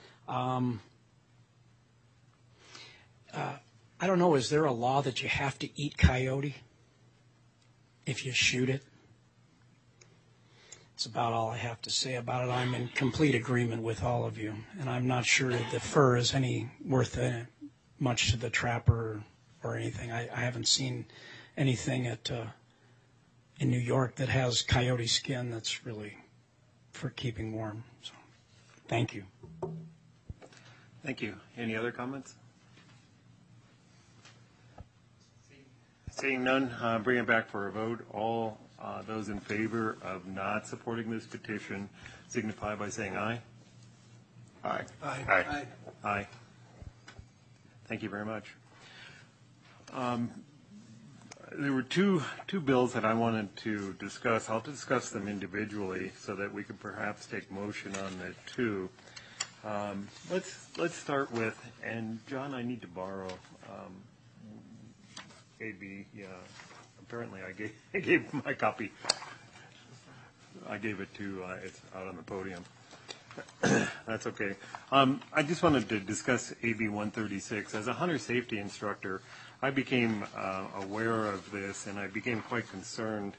I don't know, is there a law that you have to eat coyote if you shoot it? That's about all I have to say about it. I'm in complete agreement with all of you, and I'm not sure that the fur is any worth much to the trapper or anything. I haven't seen anything in New York that has coyote skin that's really for keeping warm. So, thank you.
Thank you. Any other comments? Seeing none, bring it back for a vote. All those in favor of not supporting this petition signify by saying aye.
Aye.
Aye.
Aye.
Aye. Thank you very much. There were two bills that I wanted to discuss. I'll discuss them individually so that we could perhaps take motion on the two. Let's start with, and John, I need to borrow AB. Yeah, apparently I gave my copy. I gave it to it's out on the podium. That's okay. I just wanted to discuss AB 136. As a hunter safety instructor, I became aware of this, and I became quite concerned.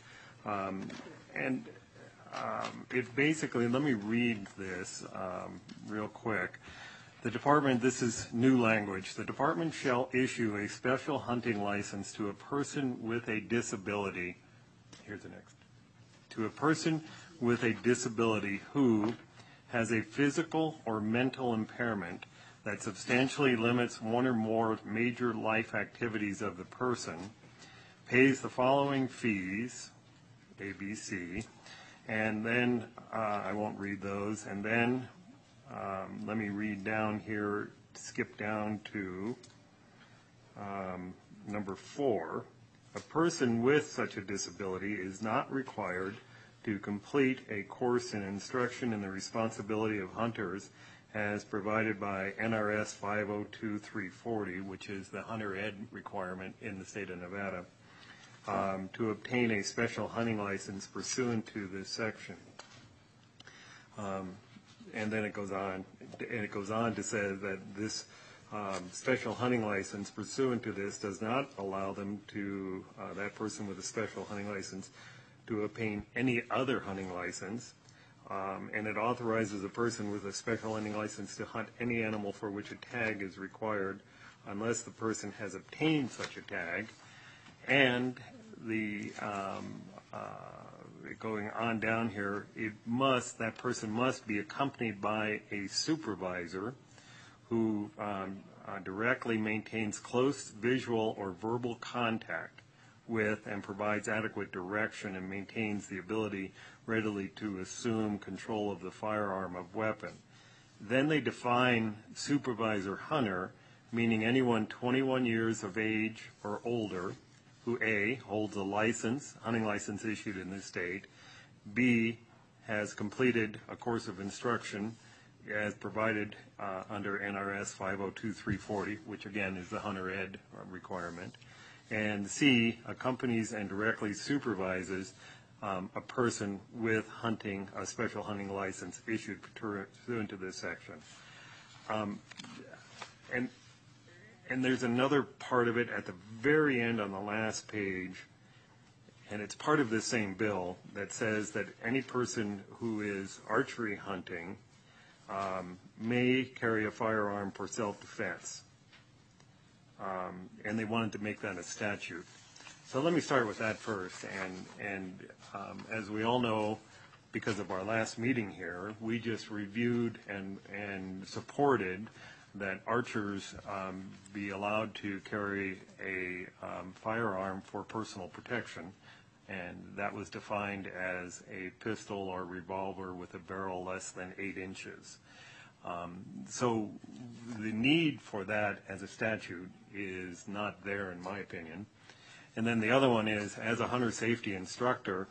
It basically, let me read this real quick. The department, this is new language. The department shall issue a special hunting license to a person with a disability. Here's the next. To a person with a disability who has a physical or mental impairment that substantially limits one or more major life activities of the person, pays the following fees, A, B, C, and then, I won't read those, and then let me read down here, skip down to number 4. A person with such a disability is not required to complete a course in instruction in the responsibility of hunters as provided by NRS 502340, which is the hunter ed requirement in the state of Nevada, to obtain a special hunting license pursuant to this section. And then it goes on to say that this special hunting license pursuant to this does not allow them to, that person with a special hunting license, to obtain any other hunting license. And it authorizes a person with a special hunting license to hunt any animal for which a tag is required unless the person has obtained such a tag. And the going on down here, that person must be accompanied by a supervisor who directly maintains close visual or verbal contact with and provides adequate direction and maintains the ability readily to assume control of the firearm of weapon. Then they define supervisor hunter, meaning anyone 21 years of age or older who A, holds a license, hunting license issued in this state, B, has completed a course of instruction as provided under NRS 502340, which again is the hunter ed requirement, and C, accompanies and directly supervises a person with a special hunting license issued pursuant to this section. And there's another part of it at the very end on the last page, and it's part of this same bill that says that any person who is archery hunting may carry a firearm for self-defense. And they wanted to make that a statute. So let me start with that first. And as we all know, because of our last meeting here, we just reviewed and supported that archers be allowed to carry a firearm for personal protection, and that was defined as a pistol or revolver with a barrel less than 8 inches. So the need for that as a statute is not there, in my opinion. And then the other one is, as a hunter safety instructor,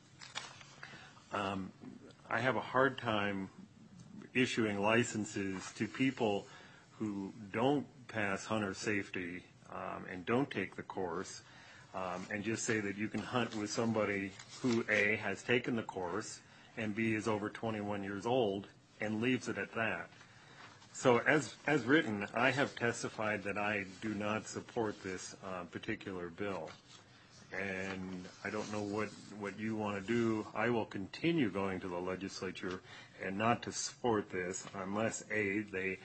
I have a hard time issuing licenses to people who don't pass hunter safety and don't take the course, and just say that you can hunt with somebody who A, has taken the course, and B, is over 21 years old, and leaves it at that. So as written, I have testified that I do not support this particular bill. And I don't know what you want to do. I will continue going to the legislature and not to support this unless, A, they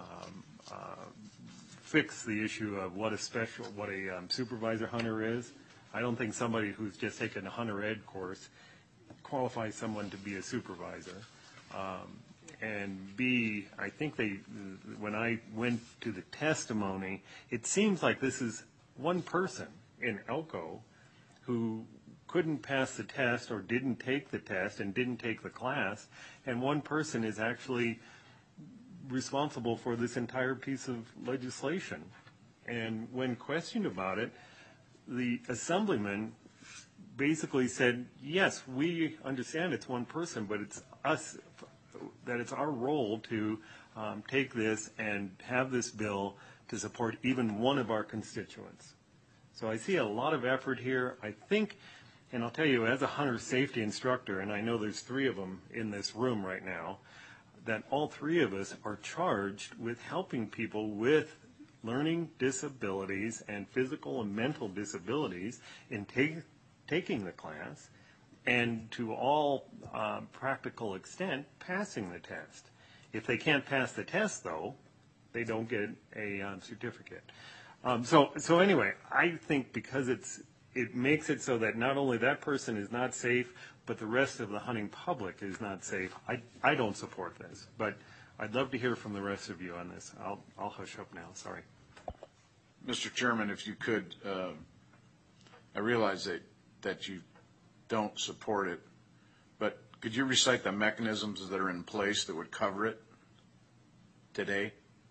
fix the issue of what a supervisor hunter is. I don't think somebody who's just taken a hunter ed course qualifies someone to be a supervisor. And B, I think when I went to the testimony, it seems like this is one person in Elko who couldn't pass the test or didn't take the test and didn't take the class, and one person is actually responsible for this entire piece of legislation. And when questioned about it, the assemblyman basically said, yes, we understand it's one person, but it's us, that it's our role to take this and have this bill to support even one of our constituents. So I see a lot of effort here. I think, and I'll tell you, as a hunter safety instructor, and I know there's 3 of them in this room right now, that all 3 of us are charged with helping people with learning disabilities and physical and mental disabilities in taking the class, and to all practical extent, passing the test. If they can't pass the test, though, they don't get a certificate. So anyway, I think because it makes it so that not only that person is not safe, but the rest of the hunting public is not safe, I don't support this. But I'd love to hear from the rest of you on this. I'll hush up now. Sorry.
Mr. Chairman, if you could, I realize that you don't support it, but could you recite the mechanisms that are in place that would cover it today?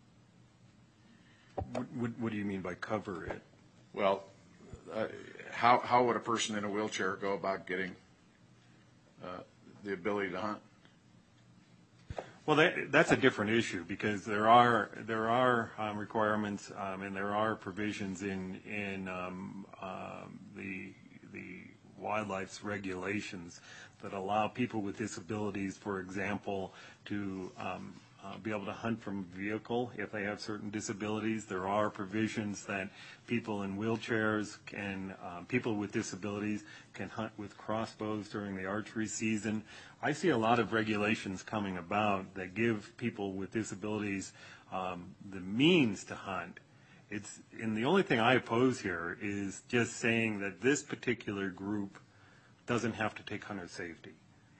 What do you mean by cover it?
Well, how would a person in a wheelchair go about getting the ability to hunt?
Well, that's a different issue because there are requirements and there are provisions in the wildlife's regulations that allow people with disabilities, for example, to be able to hunt from a vehicle if they have certain disabilities. There are provisions that people in wheelchairs and people with disabilities can hunt with crossbows during the archery season. I see a lot of regulations coming about that give people with disabilities the means to hunt. And the only thing I oppose here is just saying that this particular group doesn't have to take hunter safety.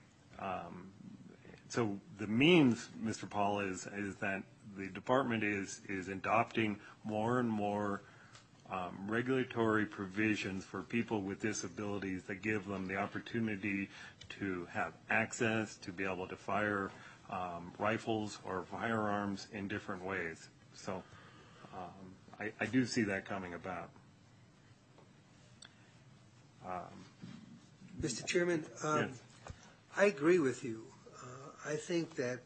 So the means, Mr. Paul, is that the department is adopting more and more regulatory provisions for people with disabilities that give them the opportunity to have access, to be able to fire rifles or firearms in different ways. So I do see that coming about.
Mr. Chairman,
yes.
I agree with you. I think that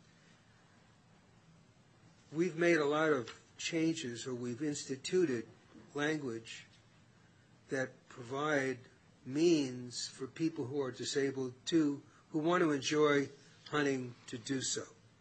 we've made a lot of changes, or we've instituted language that provide means for people who are disabled who want to enjoy hunting to do so.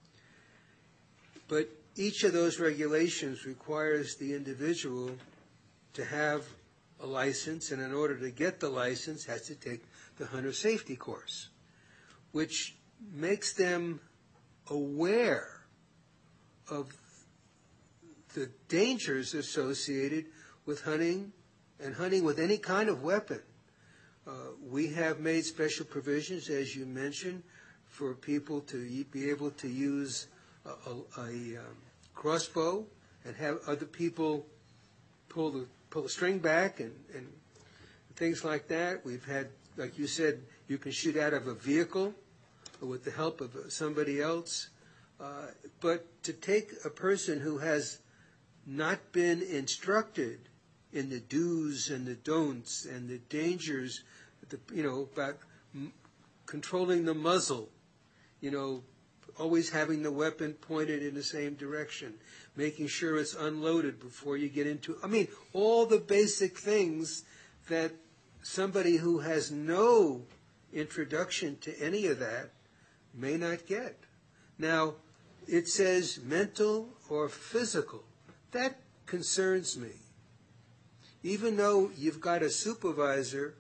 But each of those regulations requires the individual to have a license, and in order to get the license has to take the hunter safety course, which makes them aware of the dangers associated with hunting and hunting with any kind of weapon. We have made special provisions, as you mentioned, for people to be able to use a crossbow and have other people pull the string back and things like that. We've had, like you said, you can shoot out of a vehicle with the help of somebody else. But to take a person who has not been instructed in the do's and the don'ts and the dangers, about controlling the muzzle, always having the weapon pointed in the same direction, making sure it's unloaded before you get into, all the basic things that somebody who has no introduction to any of that may not get. Now, it says mental or physical. That concerns me. Even though you've got a supervisor,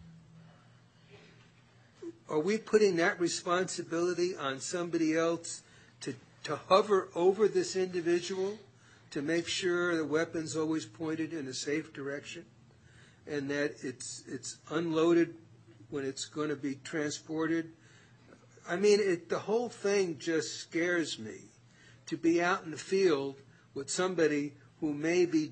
are we putting that responsibility on somebody else to hover over this individual to make sure the weapon's always pointed in a safe direction and that it's unloaded when it's going to be transported? The whole thing just scares me, to be out in the field with somebody who may be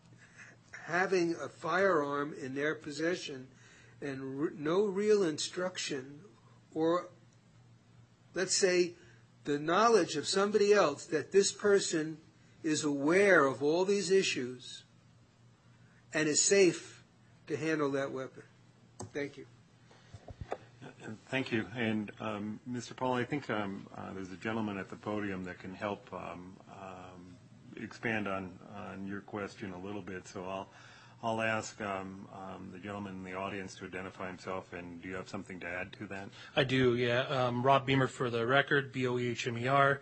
having a firearm in their possession and no real instruction, or let's say the knowledge of somebody else that this person is aware of all these issues and is safe to handle that weapon. Thank you.
Thank you. And Mr. Paul, I think there's a gentleman at the podium that can help expand on your question a little bit. So I'll ask the gentleman in the audience to identify himself. And do you have something to add to that?
I do, yeah. Rob Beamer for the record, BOEHMER.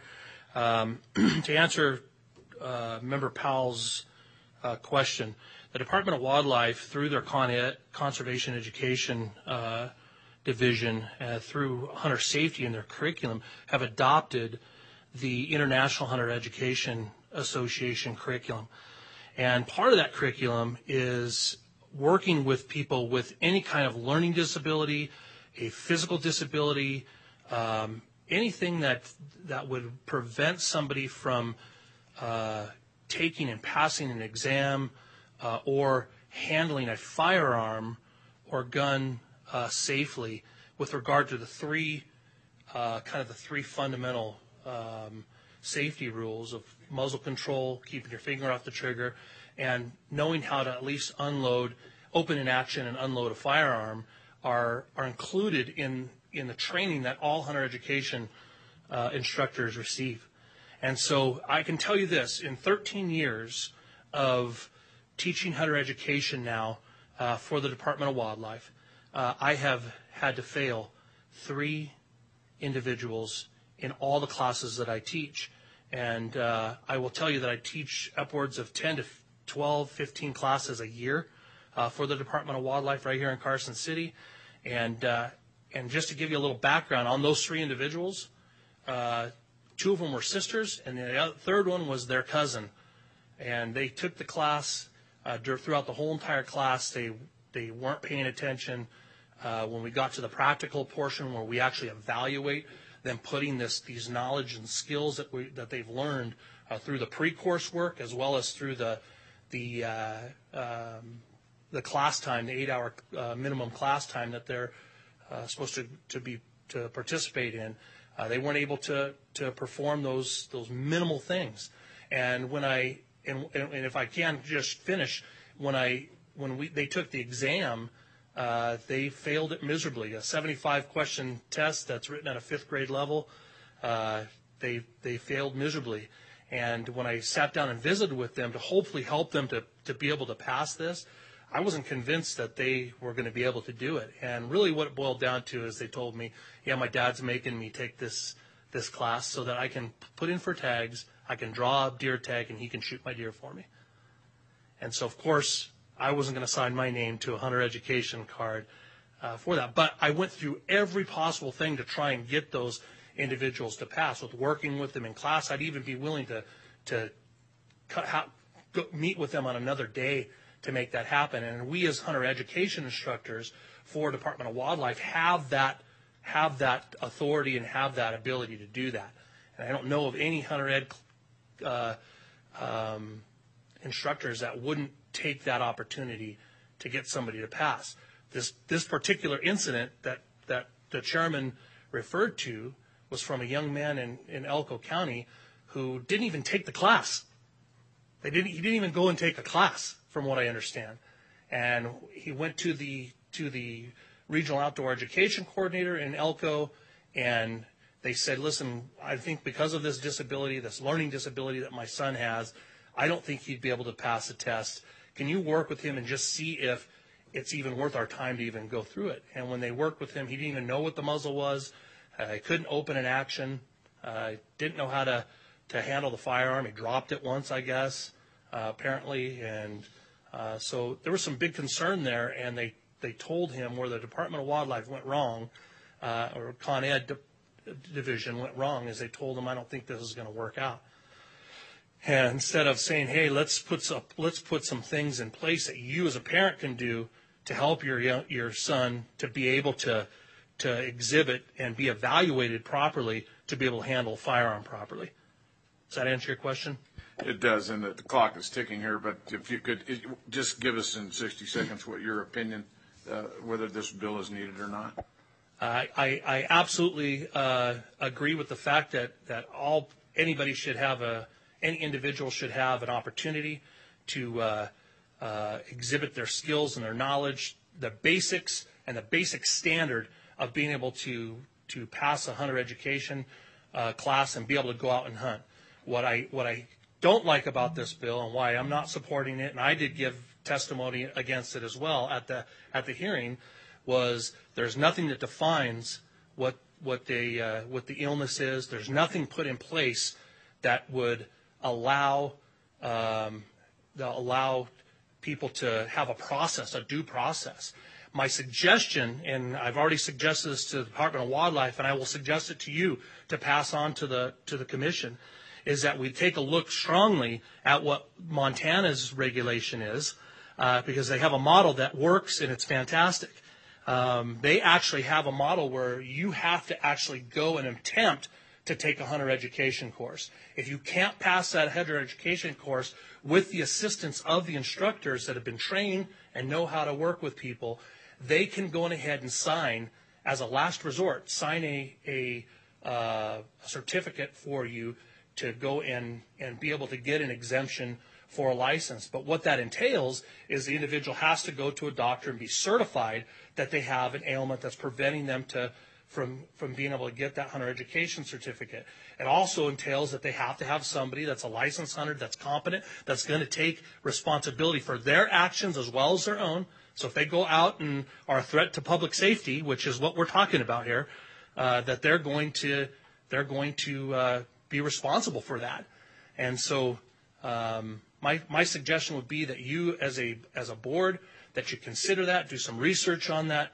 To answer Member Powell's question, the Department of Wildlife, through their Conservation Education Division, through hunter safety in their curriculum, have adopted the International Hunter Education Association curriculum. And part of that curriculum is working with people with any kind of learning disability, a physical disability, anything that would prevent somebody from taking and passing an exam or handling a firearm or gun safely, with regard to the three fundamental safety rules of muzzle control, keeping your finger off the trigger, and knowing how to at least open an action and unload a firearm are included in in the training that all hunter education instructors receive. And so I can tell you this, in 13 years of teaching hunter education now for the Department of Wildlife, I have had to fail 3 individuals in all the classes that I teach. And I will tell you that I teach upwards of 10 to 12, 15 classes a year for the Department of Wildlife right here in Carson City. And just to give you a little background on those 3 individuals, 2 of them were sisters, and the third one was their cousin. And they took the class throughout the whole entire class. They weren't paying attention. When we got to the practical portion where we actually evaluate them putting these knowledge and skills that they've learned through the pre-course work as well as through the class time, the 8-hour minimum class time that they're supposed to participate in, they weren't able to perform those minimal things. And and if I can just finish, when they took the exam, they failed it miserably. A 75-question test that's written at a 5th grade level, they failed miserably. And when I sat down and visited with them to hopefully help them to be able to pass this, I wasn't convinced that they were going to be able to do it. And really what it boiled down to is they told me, yeah, my dad's making me take this class so that I can put in for tags, I can draw a deer tag, and he can shoot my deer for me. And so, of course, I wasn't going to sign my name to a hunter education card for that. But I went through every possible thing to try and get those individuals to pass. With working with them in class, I'd even be willing to meet with them on another day to make that happen. And we as hunter education instructors for Department of Wildlife have that authority and have that ability to do that. And I don't know of any hunter ed instructors that wouldn't take that opportunity to get somebody to pass. This particular incident that the chairman referred to was from a young man in Elko County who didn't even take the class. He didn't even go and take a class, from what I understand. And he went to the regional outdoor education coordinator in Elko, and they said, listen, I think because of this disability, this learning disability that my son has, I don't think he'd be able to pass the test. Can you work with him and just see if it's even worth our time to even go through it? And when they worked with him, he didn't even know what the muzzle was. He couldn't open an action. Didn't know how to handle the firearm. He dropped it once, I guess, apparently. And so there was some big concern there, and they told him where the Department of Wildlife went wrong, or Con Ed division went wrong, is they told him, I don't think this is going to work out. And instead of saying, hey, let's put some things in place that you as a parent can do to help your son to be able to exhibit and be evaluated properly to be able to handle a firearm properly. Does that answer your question?
It does, and the clock is ticking here, but if you could just give us in 60 seconds what your opinion, whether this bill is needed or not.
I absolutely agree with the fact that anybody should have any individual should have an opportunity to exhibit their skills and their knowledge, the basics and the basic standard of being able to pass a hunter education class and be able to go out and hunt. What I don't like about this bill and why I'm not supporting it, and I did give testimony against it as well at the hearing, was there's nothing that defines what the illness is. There's nothing put in place that would allow people to have a process, a due process. My suggestion, and I've already suggested this to the Department of Wildlife, and I will suggest it to you to pass on to the commission, is that we take a look strongly at what Montana's regulation is, because they have a model that works and it's fantastic. They actually have a model where you have to actually go and attempt to take a hunter education course. If you can't pass that hunter education course with the assistance of the instructors that have been trained and know how to work with people, they can go ahead and sign, as a last resort, sign a certificate for you to go and be able to get an exemption for a license. But what that entails is the individual has to go to a doctor and be certified that they have an ailment that's preventing them from being able to get that hunter education certificate. It also entails that they have to have somebody that's a licensed hunter, that's competent, that's going to take responsibility for their actions as well as their own. So if they go out and are a threat to public safety, which is what we're talking about here, that they're going to be responsible for that. And so my suggestion would be that you, as a board, that you consider that, do some research on that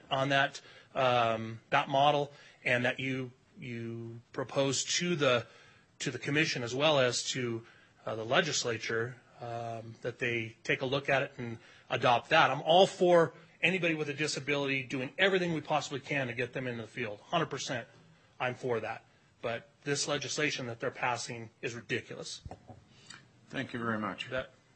model, and that you propose to the commission as well as to the legislature that they take a look at it and adopt that. I'm all for anybody with a disability doing everything we possibly can to get them into the field. 100%, I'm for that. But this legislation that they're passing is ridiculous.
Thank you very much.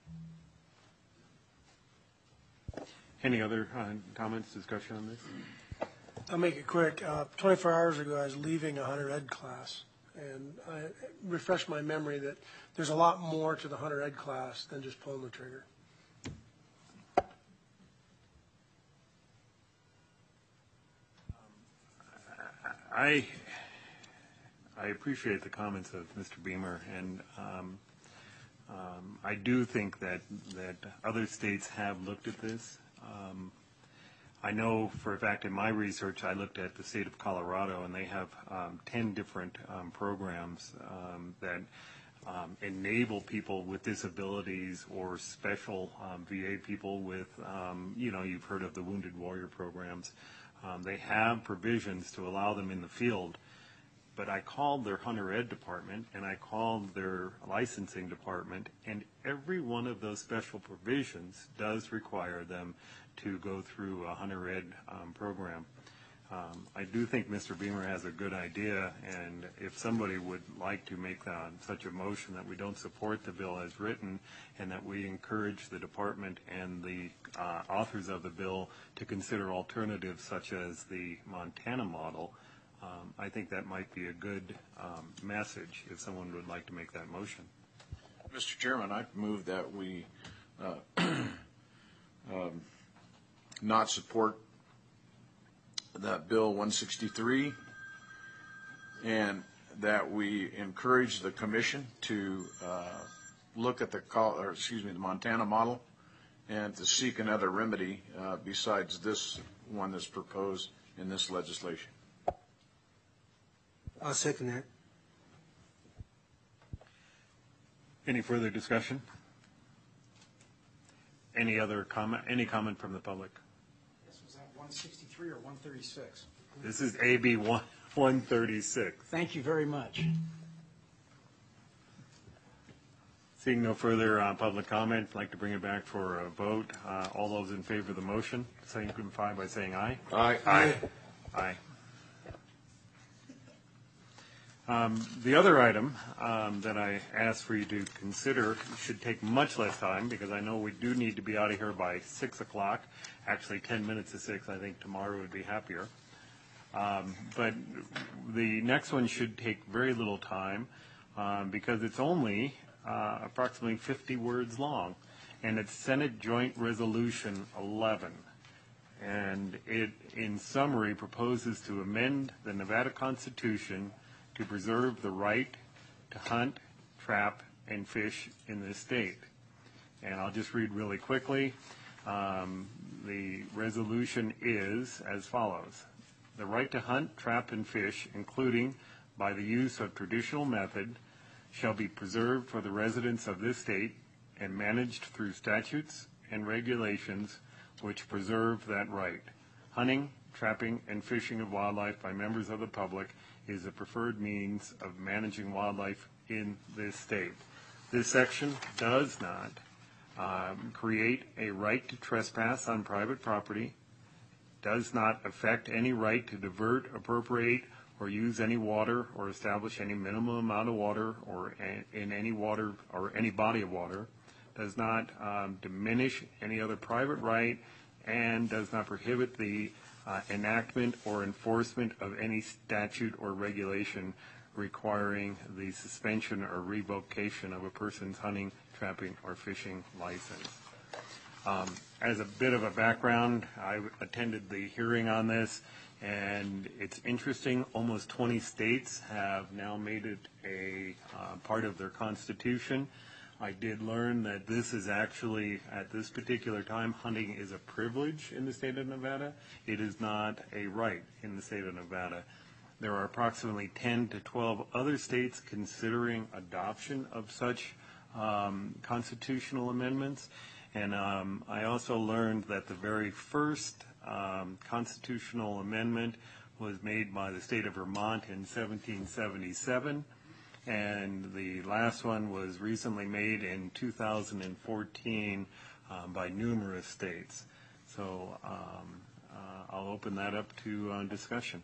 Any other comments, discussion on this?
I'll make it quick. 24 hours ago, I was leaving a hunter ed class, and I refreshed my memory that there's a lot more to the hunter ed class than just pulling the trigger.
I appreciate the comments of Mr. Beamer, and I do think that other states have looked at this. I know for a fact in my research I looked at the state of Colorado, and they have 10 different programs that enable people with disabilities or special VA people with, you've heard of the Wounded Warrior programs. They have provisions to allow them in the field. But I called their hunter ed department and I called their licensing department, and every one of those special provisions does require them to go through a hunter ed program. I do think Mr. Beamer has a good idea, and if somebody would like to make such a motion that we don't support the bill as written and that we encourage the department and the authors of the bill to consider alternatives such as the Montana model, I think that might be a good message if someone would like to make that motion.
Mr. Chairman, I move that we not support that Bill 163, and that we encourage the Commission to look at the Montana model and to seek another remedy besides this one that's proposed in this legislation.
I'll second that.
Any further discussion? Any other comment? Any comment from the public?
Yes, was that 163 or 136?
This is AB 136.
Thank you very much.
Seeing no further public comment, I'd like to bring it back for a vote. All those in favor of the motion, signify by saying aye.
Aye.
Aye. Aye. The other item that I asked for you to consider should take much less time, because I know we do need to be out of here by 6 o'clock. Actually, 10 minutes to 6. I think tomorrow would be happier. But the next one should take very little time because it's only approximately 50 words long, and it's Senate Joint Resolution 11. And it, in summary, proposes to amend the Nevada Constitution to preserve the right to hunt, trap, and fish in this state. And I'll just read really quickly. The resolution is as follows. The right to hunt, trap, and fish, including by the use of traditional method, shall be preserved for the residents of this state and managed through statutes and regulations which preserve that right. Hunting, trapping, and fishing of wildlife by members of the public is a preferred means of managing wildlife in this state. This section does not create a right to trespass on private property, does not affect any right to divert, appropriate, or use any water or establish any minimum amount of water or in any water or any body of water, does not diminish any other private right, and does not prohibit the enactment or enforcement of any statute or regulation requiring the suspension or revocation of a person's hunting, trapping, or fishing license. As a bit of a background, I attended the hearing on this, And it's interesting, almost 20 states have now made it a part of their constitution. I did learn that this is actually, at this particular time, hunting is a privilege in the state of Nevada. It is not a right in the state of Nevada. There are approximately 10 to 12 other states considering adoption of such constitutional amendments. And I also learned that the very first constitutional amendment was made by the state of Vermont in 1777, and the last one was recently made in 2014 by numerous states. So I'll open that up to discussion.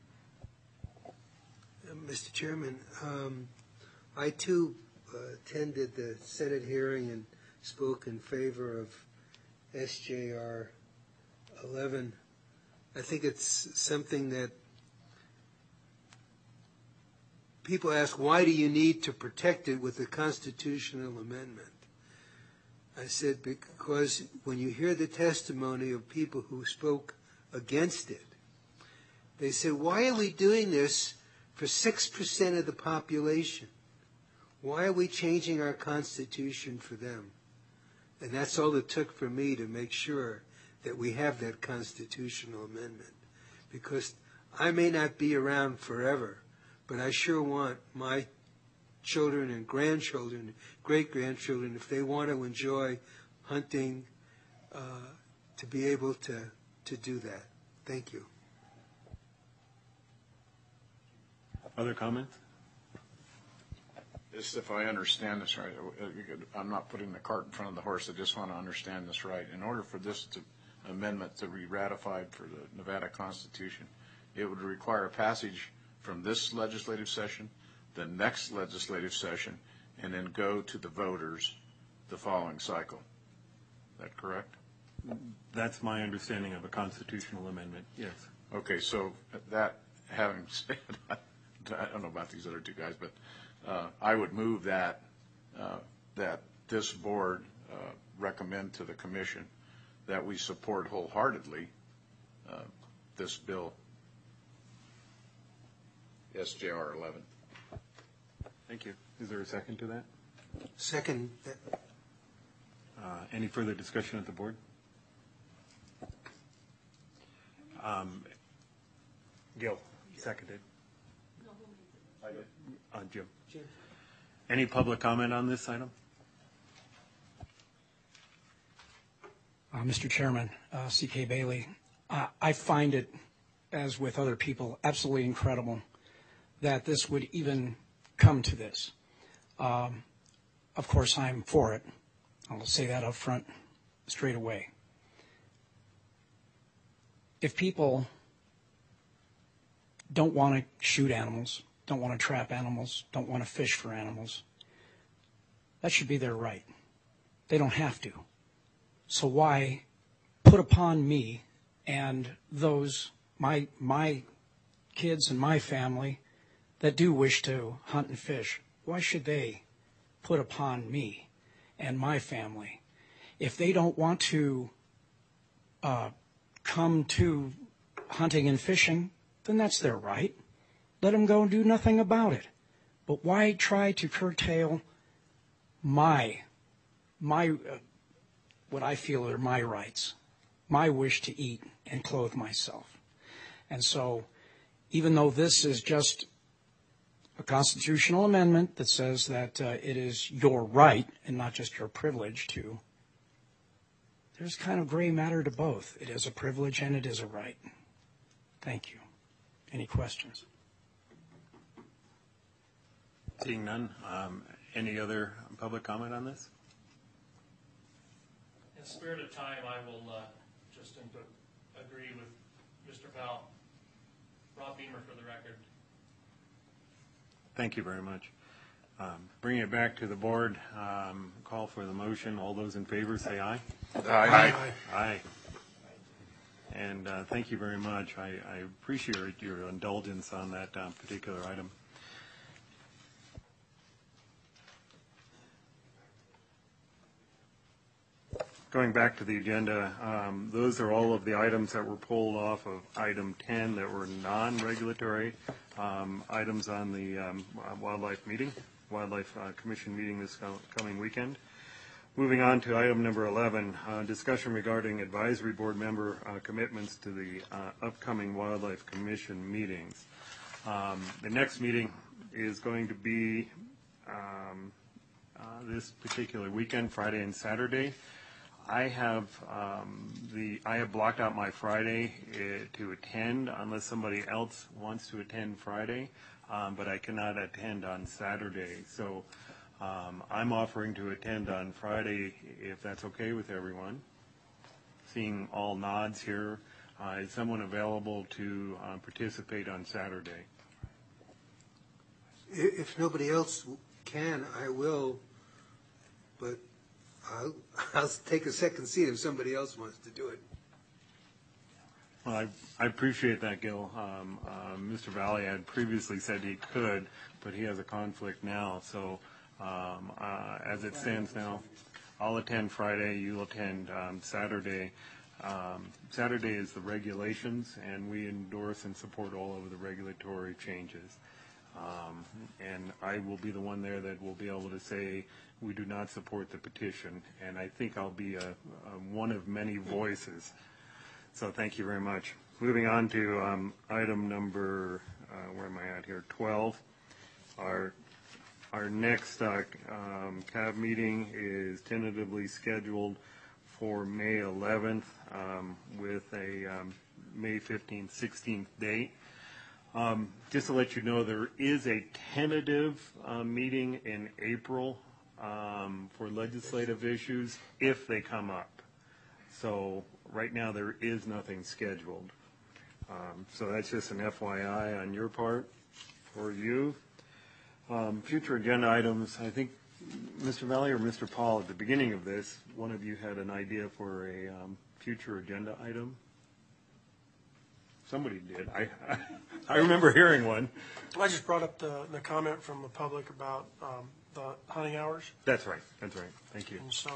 Mr. Chairman, I too attended the Senate hearing and spoke in favor of SJR 11. I think it's something that people ask, why do you need to protect it with a constitutional amendment? I said, because when you hear the testimony of people who spoke against it, they said, why are we doing this for 6% of the population? Why are we changing our Constitution for them? And that's all it took for me to make sure that we have that constitutional amendment. Because I may not be around forever, but I sure want my children and grandchildren, great-grandchildren, if they want to enjoy hunting, to be able to do that. Thank you.
Other comments?
Just if I understand this right, I'm not putting the cart in front of the horse. I just want to understand this right. In order for this amendment to be ratified for the Nevada Constitution, it would require a passage from this legislative session, the next legislative session, and then go to the voters the following cycle. Is that correct?
That's my understanding of a constitutional amendment, yes.
Okay, so that having said, I don't know about these other two guys, but I would move that that this board recommend to the commission that we support wholeheartedly this bill, SJR 11.
Thank you. Is there a second to that?
Second.
Any further discussion at the board? Gil, seconded. I did. Jim. Any public comment on this item?
Mr. Chairman, C.K. Bailey, I find it, as with other people, absolutely incredible that this would even come to this. Of course, I'm for it. I'll say that up front straight away. If people don't want to shoot animals, don't want to trap animals, don't want to fish for animals, that should be their right. They don't have to. So why put upon me and those, my kids and my family that do wish to hunt and fish, why should they put upon me and my family? If they don't want to come to hunting and fishing, then that's their right. Let them go and do nothing about it. But why try to curtail my what I feel are my rights, my wish to eat and clothe myself? And so, even though this is just a constitutional amendment that says that it is your right and not just your privilege to, there's kind of gray matter to both. It is a privilege and it is a right. Thank you. Any questions?
Seeing none, any other public comment on this?
In the spirit of time, I will just agree with Mr. Powell. Rob Beamer for the record.
Thank you very much. Bringing it back to the board, call for the motion. All those in favor say aye.
Aye.
Aye. And thank you very much. I appreciate your indulgence on that particular item. Going back to the agenda, those are all of the items that were pulled off of item 10 that were non-regulatory items on the Wildlife Commission meeting this coming weekend. Moving on to item number 11, discussion regarding advisory board member commitments to the upcoming Wildlife Commission meetings. The next meeting is going to be this particular weekend, Friday and Saturday. I have blocked out my Friday to attend unless somebody else wants to attend Friday, but I cannot attend on Saturday. So I'm offering to attend on Friday if that's okay with everyone. Seeing all nods here, is someone available to participate on Saturday?
If nobody else can, I will, but I'll take a second seat if somebody else wants to do it.
Well, I appreciate that, Gil. Mr. Valley had previously said he could, but he has a conflict now. So as it stands now, I'll attend Friday. You'll attend Saturday. Saturday is the regulations, and we endorse and support all of the regulatory changes. And I will be the one there that will be able to say we do not support the petition, and I think I'll be one of many voices. So thank you very much. Moving on to item number, where am I at here, 12. Our next CAB meeting is tentatively scheduled for May 11th with a May 15th, 16th date. Just to let you know, there is a tentative meeting in April for legislative issues if they come up. So right now there is nothing scheduled. So that's just an FYI on your part for you. Future agenda items, I think Mr. Valley or Mr. Paul, at the beginning of this, one of you had an idea for a future agenda item. Somebody did. I remember hearing one.
I just brought up the comment from the public about the hunting hours.
That's right. Thank you.
And so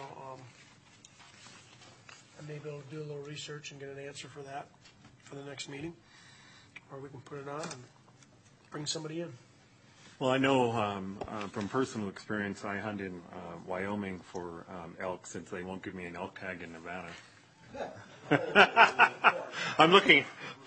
I may be able to do a little research and get an answer for that for the next meeting. Or we can put it on and bring somebody in.
Well, I know from personal experience, I hunt in Wyoming for elk since they won't give me an elk tag in Nevada. I'm looking.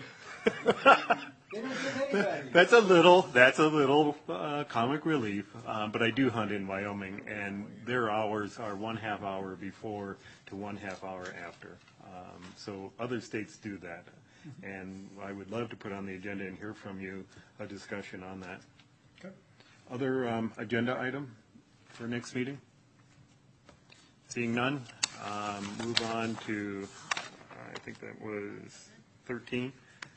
That's a little comic relief, but I do hunt in Wyoming, and their hours are 1/2 hour before to 1/2 hour after. So other states do that, and I would love to put on the agenda and hear from you a discussion on that. Okay. Other agenda item for next meeting? Seeing none, move on to, I think that was 13.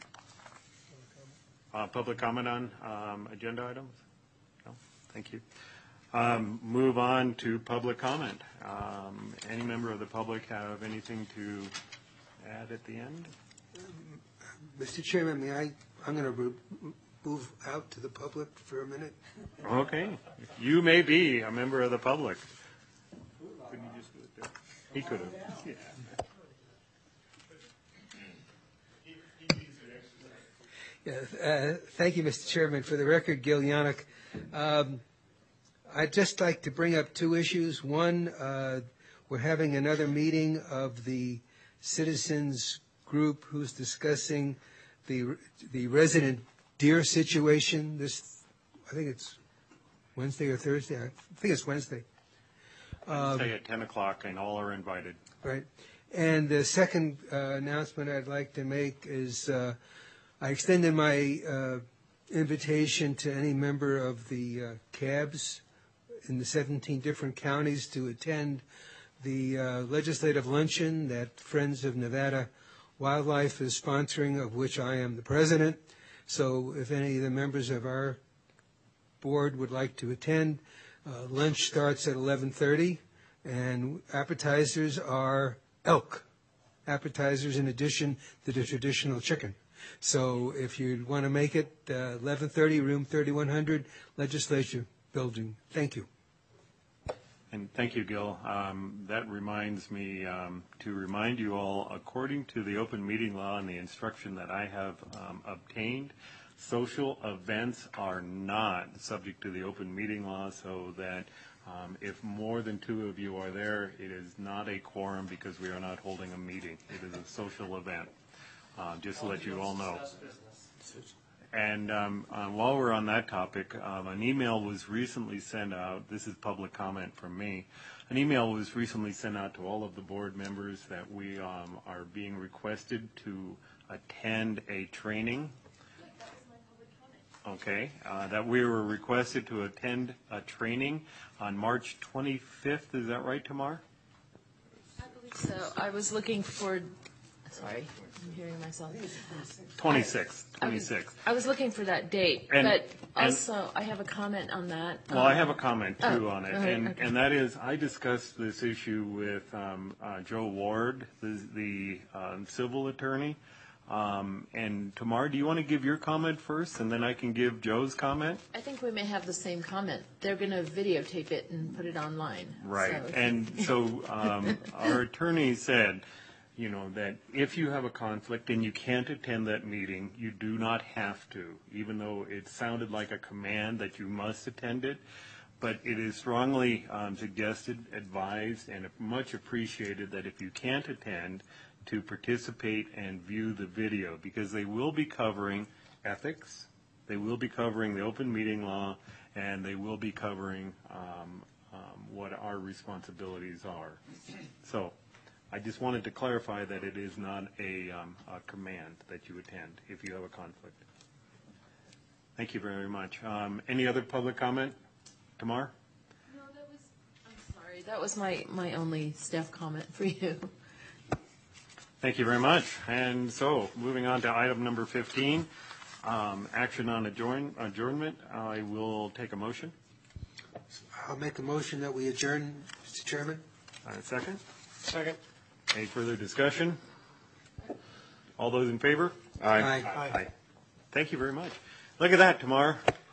Public comment on agenda items? No? Thank you. Move on to public comment. Any member of the public have anything to add at the end?
Mr. Chairman, I'm going to move out to the public for a minute.
Okay. You may be a member of the public. Couldn't you just do it there? He could have. Yeah.
Thank you, Mr. Chairman. For the record, Gil Yannick. I'd just like to bring up two issues. One, we're having another meeting of the citizens group who's discussing the resident deer situation. I think it's Wednesday or Thursday. I think it's Wednesday.
Wednesday at 10 o'clock, and all are invited.
Right. And the second announcement I'd like to make is I extended my invitation to any member of the CABs in the 17 different counties to attend the legislative luncheon that Friends of Nevada Wildlife is sponsoring, of which I am the president. So if any of the members of our board would like to attend, lunch starts at 11:30, and appetizers are elk. Appetizers in addition to the traditional chicken. So if you want to make it, 11:30, room 3100, Legislature Building. Thank you.
And thank you, Gil. That reminds me to remind you all, according to the open meeting law and the instruction that I have obtained, social events are not subject to the open meeting law, so that if more than 2 of you are there, it is not a quorum because we are not holding a meeting. It is a social event, just to let you all know. And while we're on that topic, an email was recently sent out. This is public comment from me. An email was recently sent out to all of the board members that we are being requested to attend a training.
That was my public comment.
Okay, that we were requested to attend a training on March 25th. Is that right, Tamar?
I believe so. I was looking for, sorry, I'm hearing myself.
26th.
I was looking for that date, but also I have a comment on that.
Well, I have a comment too on it,
okay.
and that is I discussed this issue with Joe Ward, the civil attorney. And Tamar, do you want to give your comment first, and then I can give Joe's comment?
I think we may have the same comment. They're going to videotape it and put it online.
Right,
So.
and so our attorney said, you know, that if you have a conflict and you can't attend that meeting, you do not have to, even though it sounded like a command that you must attend it. But it is strongly suggested, advised, and much appreciated that if you can't attend, to participate and view the video, because they will be covering ethics, they will be covering the open meeting law, and they will be covering what our responsibilities are. So I just wanted to clarify that it is not a command that you attend if you have a conflict. Thank you very much. Any other public comment? Tamar?
No, I'm sorry. That was my only staff comment for you.
Thank you very much. And so, moving on to item number 15, action on adjournment. I will take a motion.
I'll make a motion that we adjourn, Mr. Chairman.
Second?
Second.
Any further discussion? All those in favor?
Aye.
Aye. Thank you very much. Look at that, Tamar.